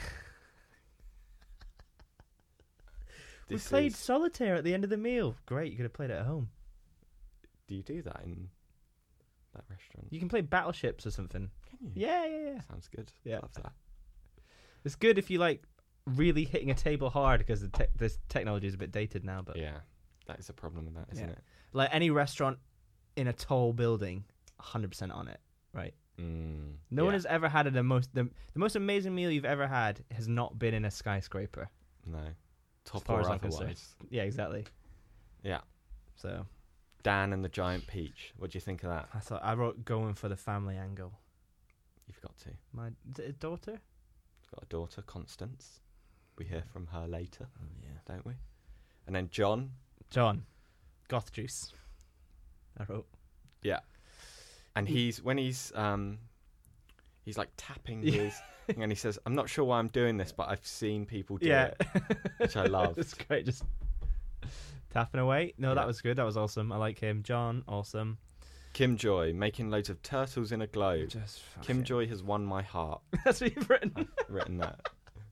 We This played is- solitaire at the end of the meal. Great, you could have played it at home. Do you do that in that restaurant? You can play Battleships or something. Can you? Yeah, yeah, yeah. Sounds good. Yeah. Love that. It's good if you like really hitting a table hard because the te- this technology is a bit dated now. But Yeah. That is a problem with that, isn't Yeah. it? like any restaurant in a tall building, one hundred percent on it, right? Mm, No one yeah. has ever had the most the, the most amazing meal you've ever had has not been in a skyscraper. No. Top far or as I'm concerned. otherwise. Yeah, exactly. Yeah. So Dan and the Giant Peach. What do you think of that? I thought I wrote going for the family angle. You've got to. My is it a daughter? Got a daughter, Constance. We hear from her later, Oh yeah. don't we? And then John. John, goth juice. I wrote. Yeah. And He- he's when he's um he's like tapping Yeah. his thing and he says, I'm not sure why I'm doing this, but I've seen people do Yeah, it. Which I loved. It's great, just tapping away. No, Yeah. that was good. That was awesome. I like him. John, awesome. Kim Joy making loads of turtles in a globe. Just Kim fucking- Joy has won my heart. That's what you've written. I've written that.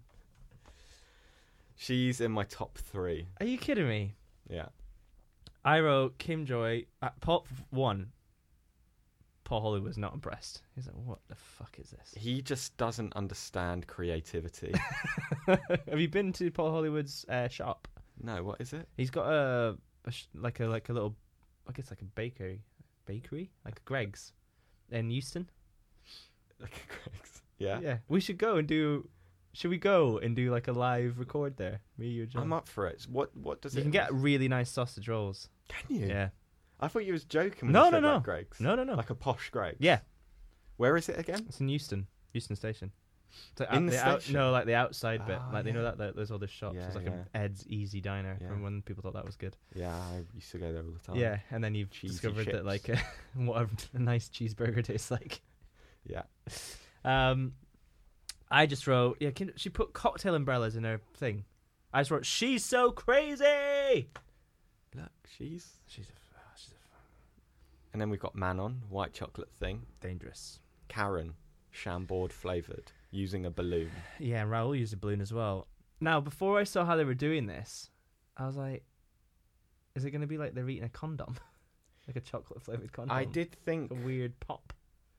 She's in my top three. Are you kidding me? Yeah. I wrote Kim Joy. Uh, Paul one. Paul Hollywood was not impressed. He's like, "What the fuck is this?" He just doesn't understand creativity. Have you been to Paul Hollywood's uh, shop? No, what is it? He's got a, a sh- like a like a little, I guess like a bakery, bakery like a Greg's, in Euston. Like a Greg's. Yeah. Yeah. We should go and do. Should we go and do like a live record there? Me, you, John. I'm up for it. What What does You it? can get really nice sausage rolls. Can you? Yeah. I thought you was joking. When No, you no, said no. Like Greg's. No, no, no. Like a posh Greg's. Yeah. Where is it again? It's in Euston, Euston Station. It's like In out- the out- station? no, like the outside bit. Ah, Like they know yeah. that, that there's all the shops. Yeah, It's like yeah. a Ed's Easy Diner Yeah. from when people thought that was good. Yeah, I used to go there all the time. Yeah, and then you've Cheesy discovered that chips. like uh, what a nice cheeseburger tastes like. Yeah. Um, I just wrote yeah. Can, she put cocktail umbrellas in her thing. I just wrote she's so crazy. Look, she's. She's a, oh, she's a And then we've got Manon, white chocolate thing. dangerous. Karen, Chambord flavoured, using a balloon. Yeah, and Raoul used a balloon as well. Now, before I saw how they were doing this, I was like, is it going to be like they're eating a condom? Like a chocolate flavoured condom? I did think. A weird pop.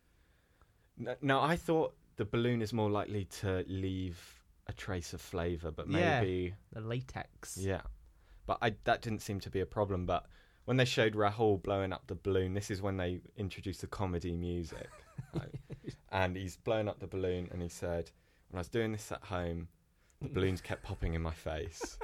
n- No, I thought the balloon is more likely to leave a trace of flavour, but Yeah. maybe. The latex. Yeah. But I, that didn't seem to be a problem. But when they showed Rahul blowing up the balloon, this is when they introduced the comedy music. Right? And he's blowing up the balloon, and he said, when I was doing this at home, the balloons kept popping in my face.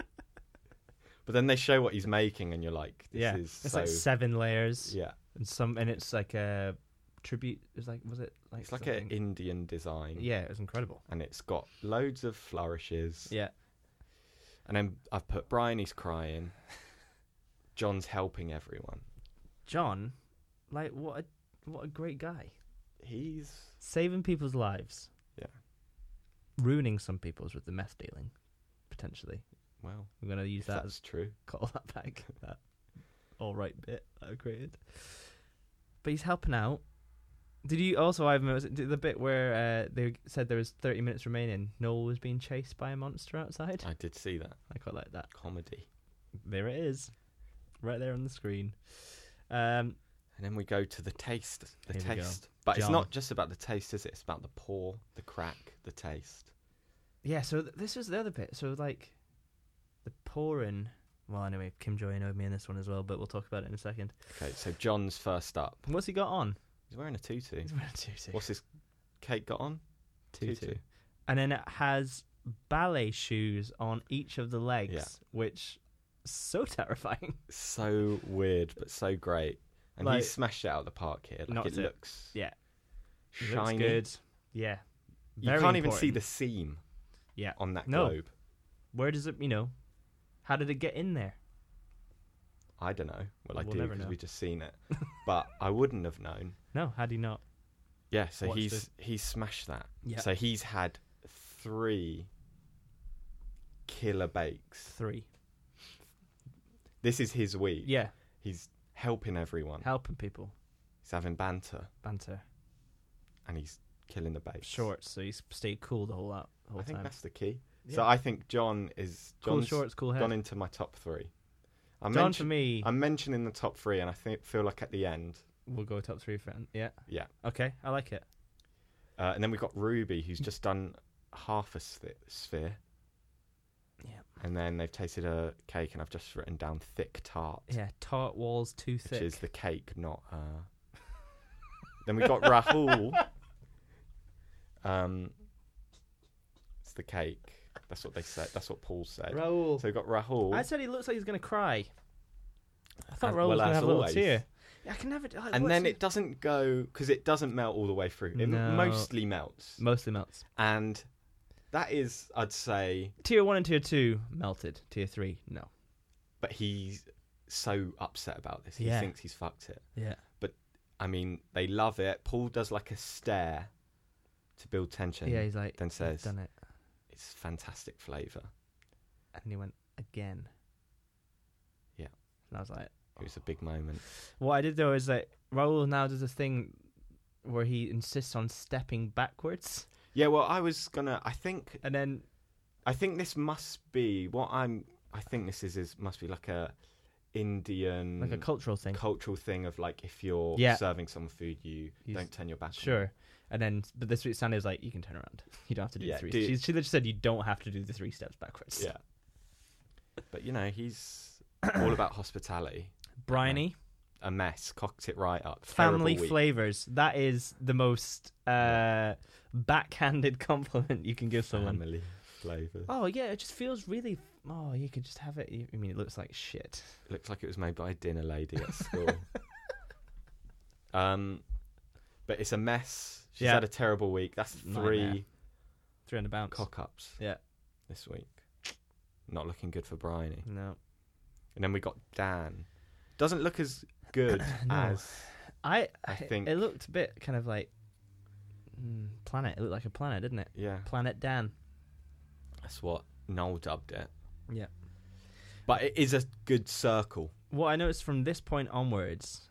But then they show what he's making, and you're like, this yeah. is It's so... like seven layers. Yeah. And some, and it's like a tribute. It's like, was it like It's like something? an Indian design. Yeah, it was incredible. And it's got loads of flourishes. Yeah. And then I've put Brian, he's crying. John's helping everyone. John, like, what a, what a great guy. He's... Saving people's lives. Yeah. Ruining some people's with the meth dealing, potentially. Well, I'm going to use if that that's true. call that back. That all right bit that I created. But he's helping out. Did you also, I've was it the bit where uh, they said there was thirty minutes remaining, Noel was being chased by a monster outside? I did see that. I quite like that. Comedy. There it is. Right there on the screen. Um, And then we go to the taste. The Here we go. taste. But it's John. not just about the taste, is it? It's about the pour, the crack, the taste. yeah, so th- this was the other bit. So, like, the pouring... Well, anyway, Kim Joy annoyed me in this one as well, but we'll talk about it in a second. Okay, so John's first up. What's he got on? He's wearing a tutu. He's wearing a tutu. What's his cake got on? Tutu. And then it has ballet shoes on each of the legs, Yeah. which is so terrifying. So weird, but so great. And Like- he smashed it out of the park here. Like Knocked it it. looks Yeah. It shiny. looks good. Yeah. You Very can't even see important. the seam Yeah. on that No. globe. Where does it, you know, how did it get in there? I don't know. Well, I We'll do never because know. we just seen it. But I wouldn't have known. No, how do you not? Yeah, so Watch he's this. he's smashed that. Yeah. So he's had three killer bakes. Three. This is his week. Yeah. He's helping everyone. Helping people. He's having banter, Banter. and he's killing the bakes. Shorts, so he's stayed cool the whole, out, the whole I think time. that's the key. Yeah. So I think John is cool John's shorts, cool head. gone into my top three. I'm, John, mention- for me, I'm mentioning the top three, and I think feel like at the end, we'll go top three for Yeah. yeah. Okay, I like it. Uh, and then we've got Ruby, who's just done half a sphe- sphere. Yeah. And then they've tasted a cake, and I've just written down thick tart, Yeah, tart walls too which thick. is the cake, not. Uh... then we got Rahul. Um, it's the cake. That's what they said. That's what Paul said. Raoul. So we've got Rahul. I said he looks like he's going to cry. I thought And- Raoul was well, going to as have a little always. tear. Yeah, I can never... Like, and what's then he- it doesn't go because it doesn't melt all the way through. It No. mostly melts, Mostly melts. and that is, I'd say. Tier one and tier two melted. Tier three, no. But he's so upset about this. He Yeah. thinks he's fucked it. Yeah. I mean, they love it. Paul does like a stare to build tension. Yeah, he's like, then "You've says, done it. "It's fantastic flavour." And he went, again. Yeah. And I was like... It was a big moment. What I did though is that Raul now does this thing where he insists on stepping backwards, Yeah, well, I was gonna. I think. and then I think this must be what I'm. I think this is is must be like a Indian like a cultural thing. cultural thing of like if you're Yeah. serving someone food, you He's- don't turn your back. on them. Sure. And then, but this week Sandy was like, "You can turn around. You don't have to do Yeah, the three." do- She, she just said, "You don't have to do the three steps backwards." Yeah. But you know he's all about hospitality. Briny, A mess, cocked it right up. family Terrible week. flavors. That is the most uh, backhanded compliment you can give someone. Family flavor. Oh yeah, it just feels really. Oh, you could just have it. I mean, it looks like shit. Looks like it was made by a dinner lady at school. um, but it's a mess. She's Yeah. had a terrible week. That's three Nightmare. Three on the bounce. cock ups. Yeah. This week. Not looking good for Bryony. No. And then we got Dan. Doesn't look as good No. as I, I think- it looked a bit kind of like mm, planet. It looked like a planet, didn't it? yeah. Planet Dan. That's what Noel dubbed it. Yeah. But it is a good circle. What I noticed from this point onwards,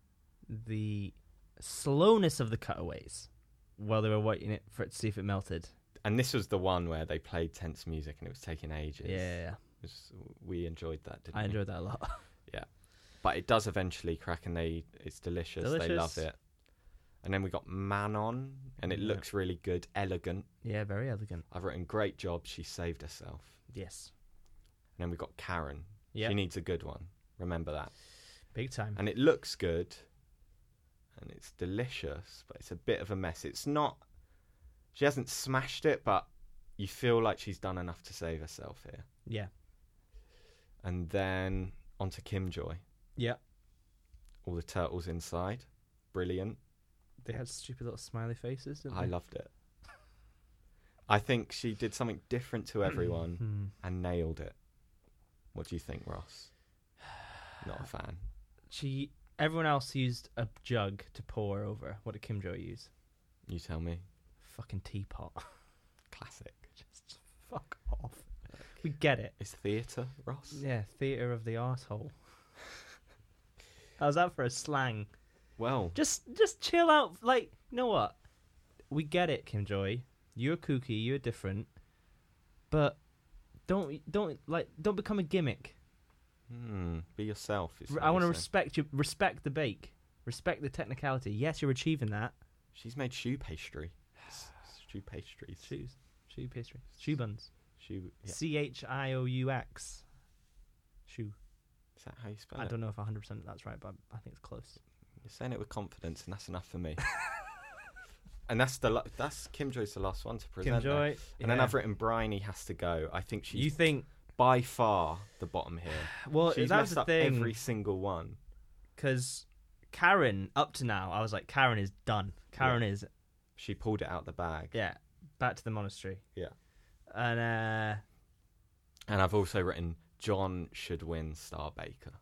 the slowness of the cutaways while they were waiting it for it to see if it melted. And this was the one where they played tense music and it was taking ages. Yeah, yeah, yeah. It was- we enjoyed that, didn't I we? enjoyed that a lot. But it does eventually crack and they it's delicious. They love Delicious. it. And then we got Manon and it Yeah. looks really good, elegant. Yeah, very elegant. I've written great job, she saved herself. Yes. And then we got Karen. Yeah. She needs a good one. Remember that. Big time. And it looks good and it's delicious, but it's a bit of a mess. It's not she hasn't smashed it, but you feel like she's done enough to save herself here. Yeah. And then onto Kim Joy. Yeah. All the turtles inside. Brilliant. They had stupid little smiley faces, didn't I they? loved it. I think she did something different to everyone Hmm. and nailed it. What do you think, Ross? Not a fan. She. Everyone else used a jug to pour over. What did Kim Joy use? You tell me. Fucking teapot. Classic. Just fuck off. We get it. It's theatre, Ross? Yeah, theatre of the arsehole. How's that for a slang? Well, Just just chill out. Like, you know what? We get it, Kim Joy. You're kooky, you're different. But don't don't like don't become a gimmick. hmm, be yourself. is what I want to they say. respect you respect the bake. Respect the technicality. Yes, you're achieving that. She's made shoe pastry. S- shoe pastries. Shoes. Shoe pastry. Shoe buns. Shoe. Yeah. C H I O U X. Shoe. Is that how you spell I it? don't know if one hundred percent that's right, but I think it's close. You're saying it with confidence, and that's enough for me. And that's the la- that's Kim Joy's the last one to present. Kim there. Joy. And then yeah. I've written Bryony has to go. I think she's You think? by far the bottom here. Well, She's that's messed the up thing. every single one. Because Karen, up to now, I was like, Karen is done. Karen is, She pulled it out the bag. yeah, back to the monastery. Yeah. And uh, And I've also written John should win Star Baker.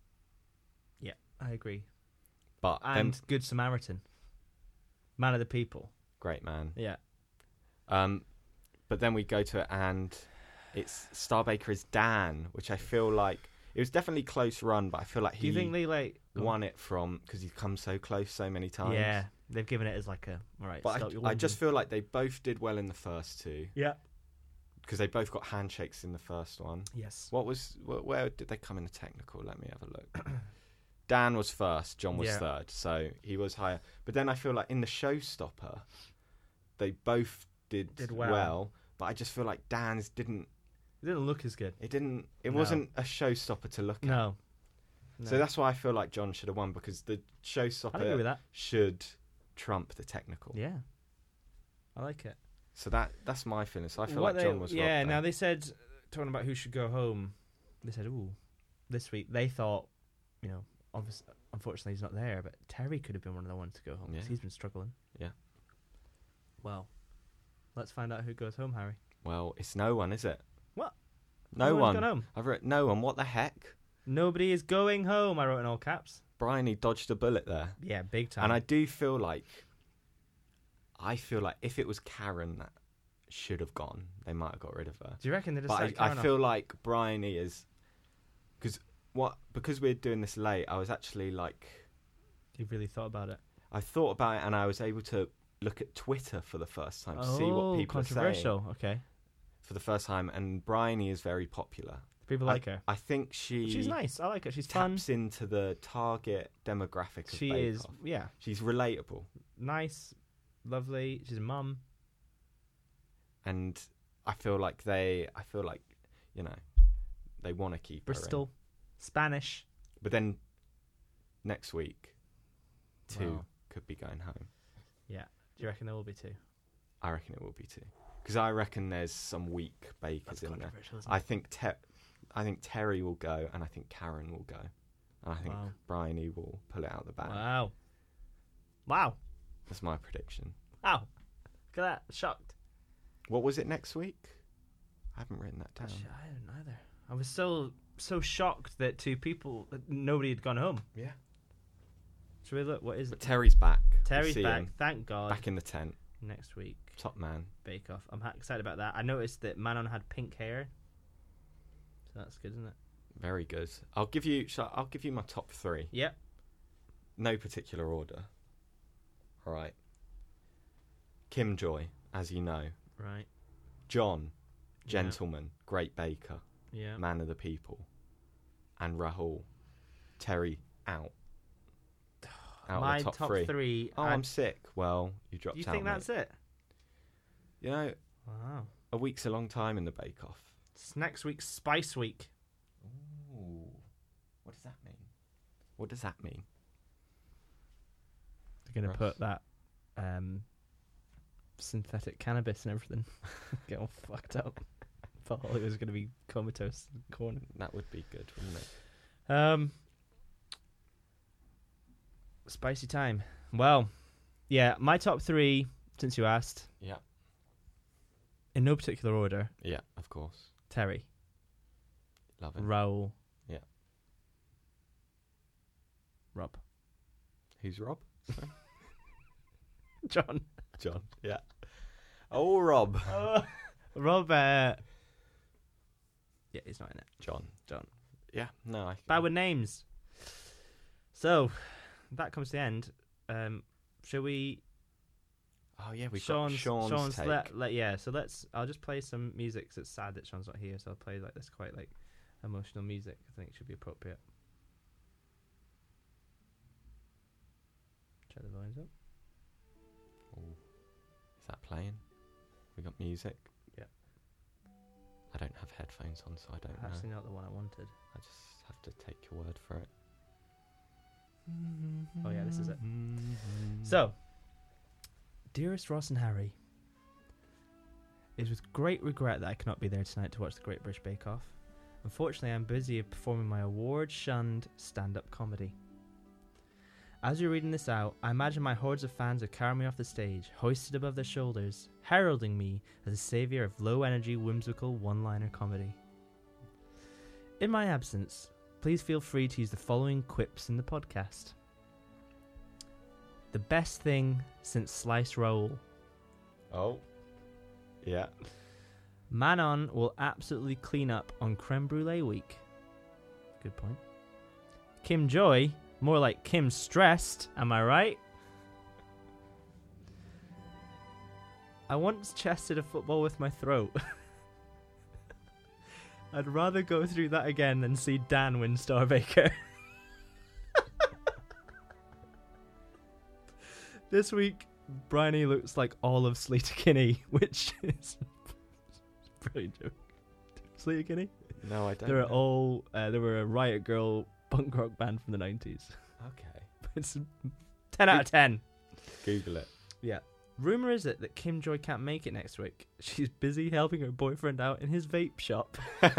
I agree. But And then, Good Samaritan, man of the people. great man. Yeah. Um, but then we go to it and it's Star Baker is Dan, which I feel like it was definitely close run, but I feel like Do he you think they like won it from because he's come so close so many times. Yeah, they've given it as like a all right. But stop your I, I just whinging. feel like they both did well in the first two yeah. because they both got handshakes in the first one. Yes. What was wh- where did they come in the technical? Let me have a look. Dan was first, John was Yeah. third, so he was higher. But then I feel like in the showstopper, they both did, Did well. well. But I just feel like Dan's didn't. It didn't look as good. It didn't. It No. wasn't a showstopper to look at. No. no. So that's why I feel like John should have won because the I agree with showstopper that. should trump the technical. Yeah. I like it. So that that's my feeling. So I feel What like they- John was yeah. robbed Now there. they said talking about who should go home. They said, "Ooh, this week." They thought, you know, obviously, unfortunately he's not there, but Terry could have been one of the ones to go home because Yeah. he's been struggling. Yeah. Well, let's find out who goes home, Harry. Well, it's no one, is it? What? No one's one. gone home. I've written no one. What the heck? Nobody is going home. I wrote in all caps. Brian, he dodged a bullet there. Yeah, big time. And I do feel like, I feel like if it was Karen that should have gone, they might have got rid of her. Do you reckon they just But sacked I, I Karen feel off? like Bryony is, because what because we're doing this late, I was actually like You've really thought about it. I thought about it, and I was able to look at Twitter for the first time to oh, see what people are saying controversial. Okay. for the first time. And Bryony is very popular. People like her. I think she She's nice. I like her. She's fun. taps into the target demographic of She Bake is, Off. yeah, She's relatable, nice, lovely. She's a mum. and I feel like they, I feel like, you know, they want to keep Bristol, her Spanish. in. But then next week, two Wow. could be going home. Yeah. Do you reckon there will be two? I reckon it will be two, because I reckon there's some weak bakers That's in there. controversial, isn't I it? think Te- I think Terry will go, and I think Karen will go, and I think Wow. Bryony will pull it out the bag. Wow. Wow. That's my prediction. Wow. Look at that. Shocked. What was it next week? I haven't written that down. Actually, I didn't either. I was so so shocked that two people, that nobody had gone home. Yeah. Should we look? What is But it? Terry's back. We Terry's see back. him Thank God. back in the tent. Next week, Top man. Bake Off. I'm ha- excited about that. I noticed that Manon had pink hair, so that's good, isn't it? Very good. I'll give you. shall- I'll give you my top three. Yep. No particular order. All right. Kim Joy, as you know. Right. John, Yeah. gentleman, great baker, Yeah. man of the people, and Rahul. Terry out. Out My of the top, top three. three. Oh, I- I'm sick. Well, you dropped you out. think mate. that's it? You know, Wow. a week's a long time in the Bake Off. It's next week's Spice Week. Ooh. What does that mean? What does that mean? They're gonna Ross. put that um, synthetic cannabis and everything. Get all fucked up. Thought it was gonna be comatose corn. That would be good, wouldn't it? Um, spicy time. Well, yeah, my top three, since you asked, Yeah. in no particular order: Yeah, of course. Terry, Love it. Raoul, Yeah. Rob, Who's Rob? John. John. Yeah. Oh, Rob. Oh, Rob. Uh, yeah, he's not in it. John. John. Yeah. No, I. Bad with names. So that comes to the end. Um, shall we? Oh yeah, we've Sean's, got Sean's, Sean's take. let, let, yeah. So let's. I'll just play some music. 'Cause it's sad that Sean's not here. So I'll play like this quite like emotional music. I think should be appropriate. Check the volumes up. Ooh. Is that playing? We got music. Yeah. I don't have headphones on, so I don't know. Actually, not the one I wanted. I just have to take your word for it. Oh yeah, this is it. So, dearest Ross and Harry, it is with great regret that I cannot be there tonight to watch the Great British Bake Off. Unfortunately, I'm busy performing my award-shunned stand-up comedy. As you're reading this out, I imagine my hordes of fans are carrying me off the stage, hoisted above their shoulders, heralding me as a saviour of low-energy, whimsical one-liner comedy. In my absence, please feel free to use the following quips in the podcast. The best thing since sliced roll. Oh. Yeah. Manon will absolutely clean up on creme brulee week. Good point. Kim Joy, more like Kim stressed, am I right? I once chested a football with my throat. I'd rather go through that again than see Dan win Star Baker. This week, Bryony looks like all of Sleater-Kinney, which is a brilliant joke. Sleater-Kinney? No, I don't. They were know. all, uh, they were a Riot Girl punk rock band from the nineties. Okay. It's ten out of ten. Google it. Yeah. Rumour is it that Kim Joy can't make it next week. She's busy helping her boyfriend out in his vape shop.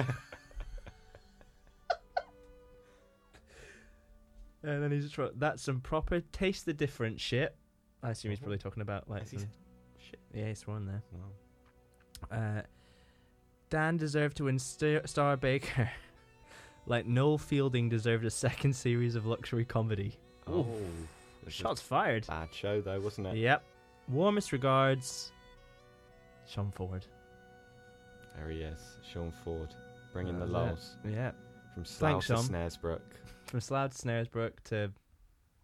And then he's just wrote, that's some proper taste the different shit. I assume he's probably talking about like Has he some, said shit? yeah, he's sworn there. Wow. Uh, Dan deserved to win Star, Star Baker, like Noel Fielding deserved a second series of luxury comedy. Oh. this is Shots fired. a Bad show though, wasn't it? Yep. Warmest regards, Sean Ford. There he is, Sean Ford, bringing the That was lols it. Yeah. from Slough Thanks, to Sean. Snaresbrook. From Slough to Snaresbrook to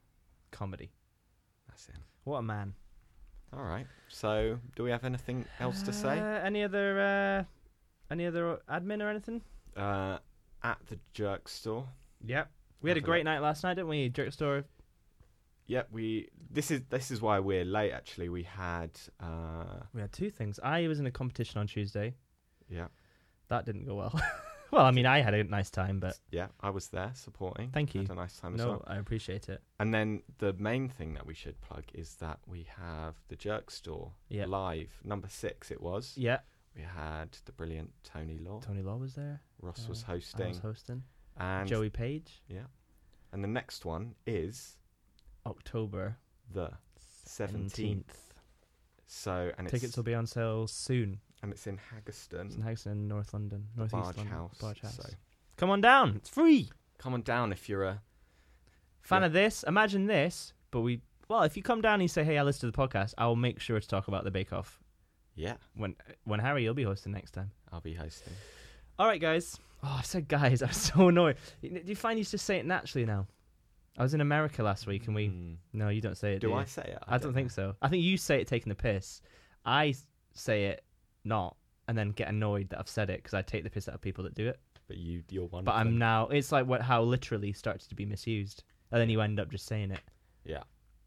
comedy. That's it. What a man. All right. So, do we have anything else to say? Uh, any other uh, any other admin or anything? Uh, at the Jerk Store. Yep. We had a Have a great look. night last night, didn't we? Jerk Store. Yep. We. This is this is why we're late. Actually, we had. Uh, We had two things. I was in a competition on Tuesday. yeah. That didn't go well. Well, I mean, I had a nice time, but Yeah. I was there supporting. Thank you. Had a nice time as no, well. I appreciate it. And then the main thing that we should plug is that we have the Jerk Store Yeah. live. Number six, it was. Yeah. We had the brilliant Tony Law. Tony Law was there. Ross uh, was I hosting. was hosting. and Joey Page. Yeah. And the next one is October the seventeenth. seventeenth. So and Tickets it's will be on sale soon. and it's in Haggerston. It's in Haggerston, North London, North East Barge London. House. Barge House. So Come on down. It's free. come on down if you're a Fan Yeah. of this? Imagine this, but we. Well, if you come down and you say, "Hey, I listened to the podcast," I will make sure to talk about the Bake Off yeah. when when Harry you'll be hosting next time. I'll be hosting. All right, guys. Oh, I said guys. I'm so annoyed. Do you find you just say it naturally now? I was in America last week, and we. Mm. No, you don't say it. Do Do, I you? say it? I don't think so. I think you say it taking the piss. I s- say it not, and then get annoyed that I've said it because I take the piss out of people that do it. But you, you're one. But of I'm them. now. It's like what how literally starts to be misused, and then you end up just saying it. Yeah.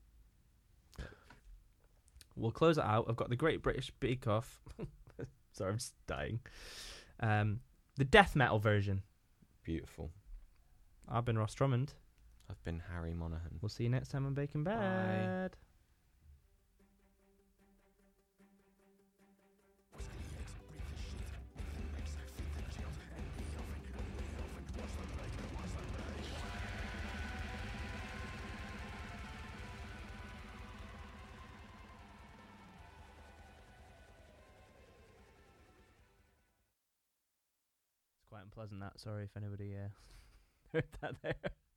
We'll close it out. I've got the Great British Bake Off. Sorry, I'm just dying. Um, the death metal version. Beautiful. I've been Ross Drummond. I've been Harry Monaghan. We'll see you next time on Bacon Bad. It's quite unpleasant that. Sorry if anybody uh, heard that there.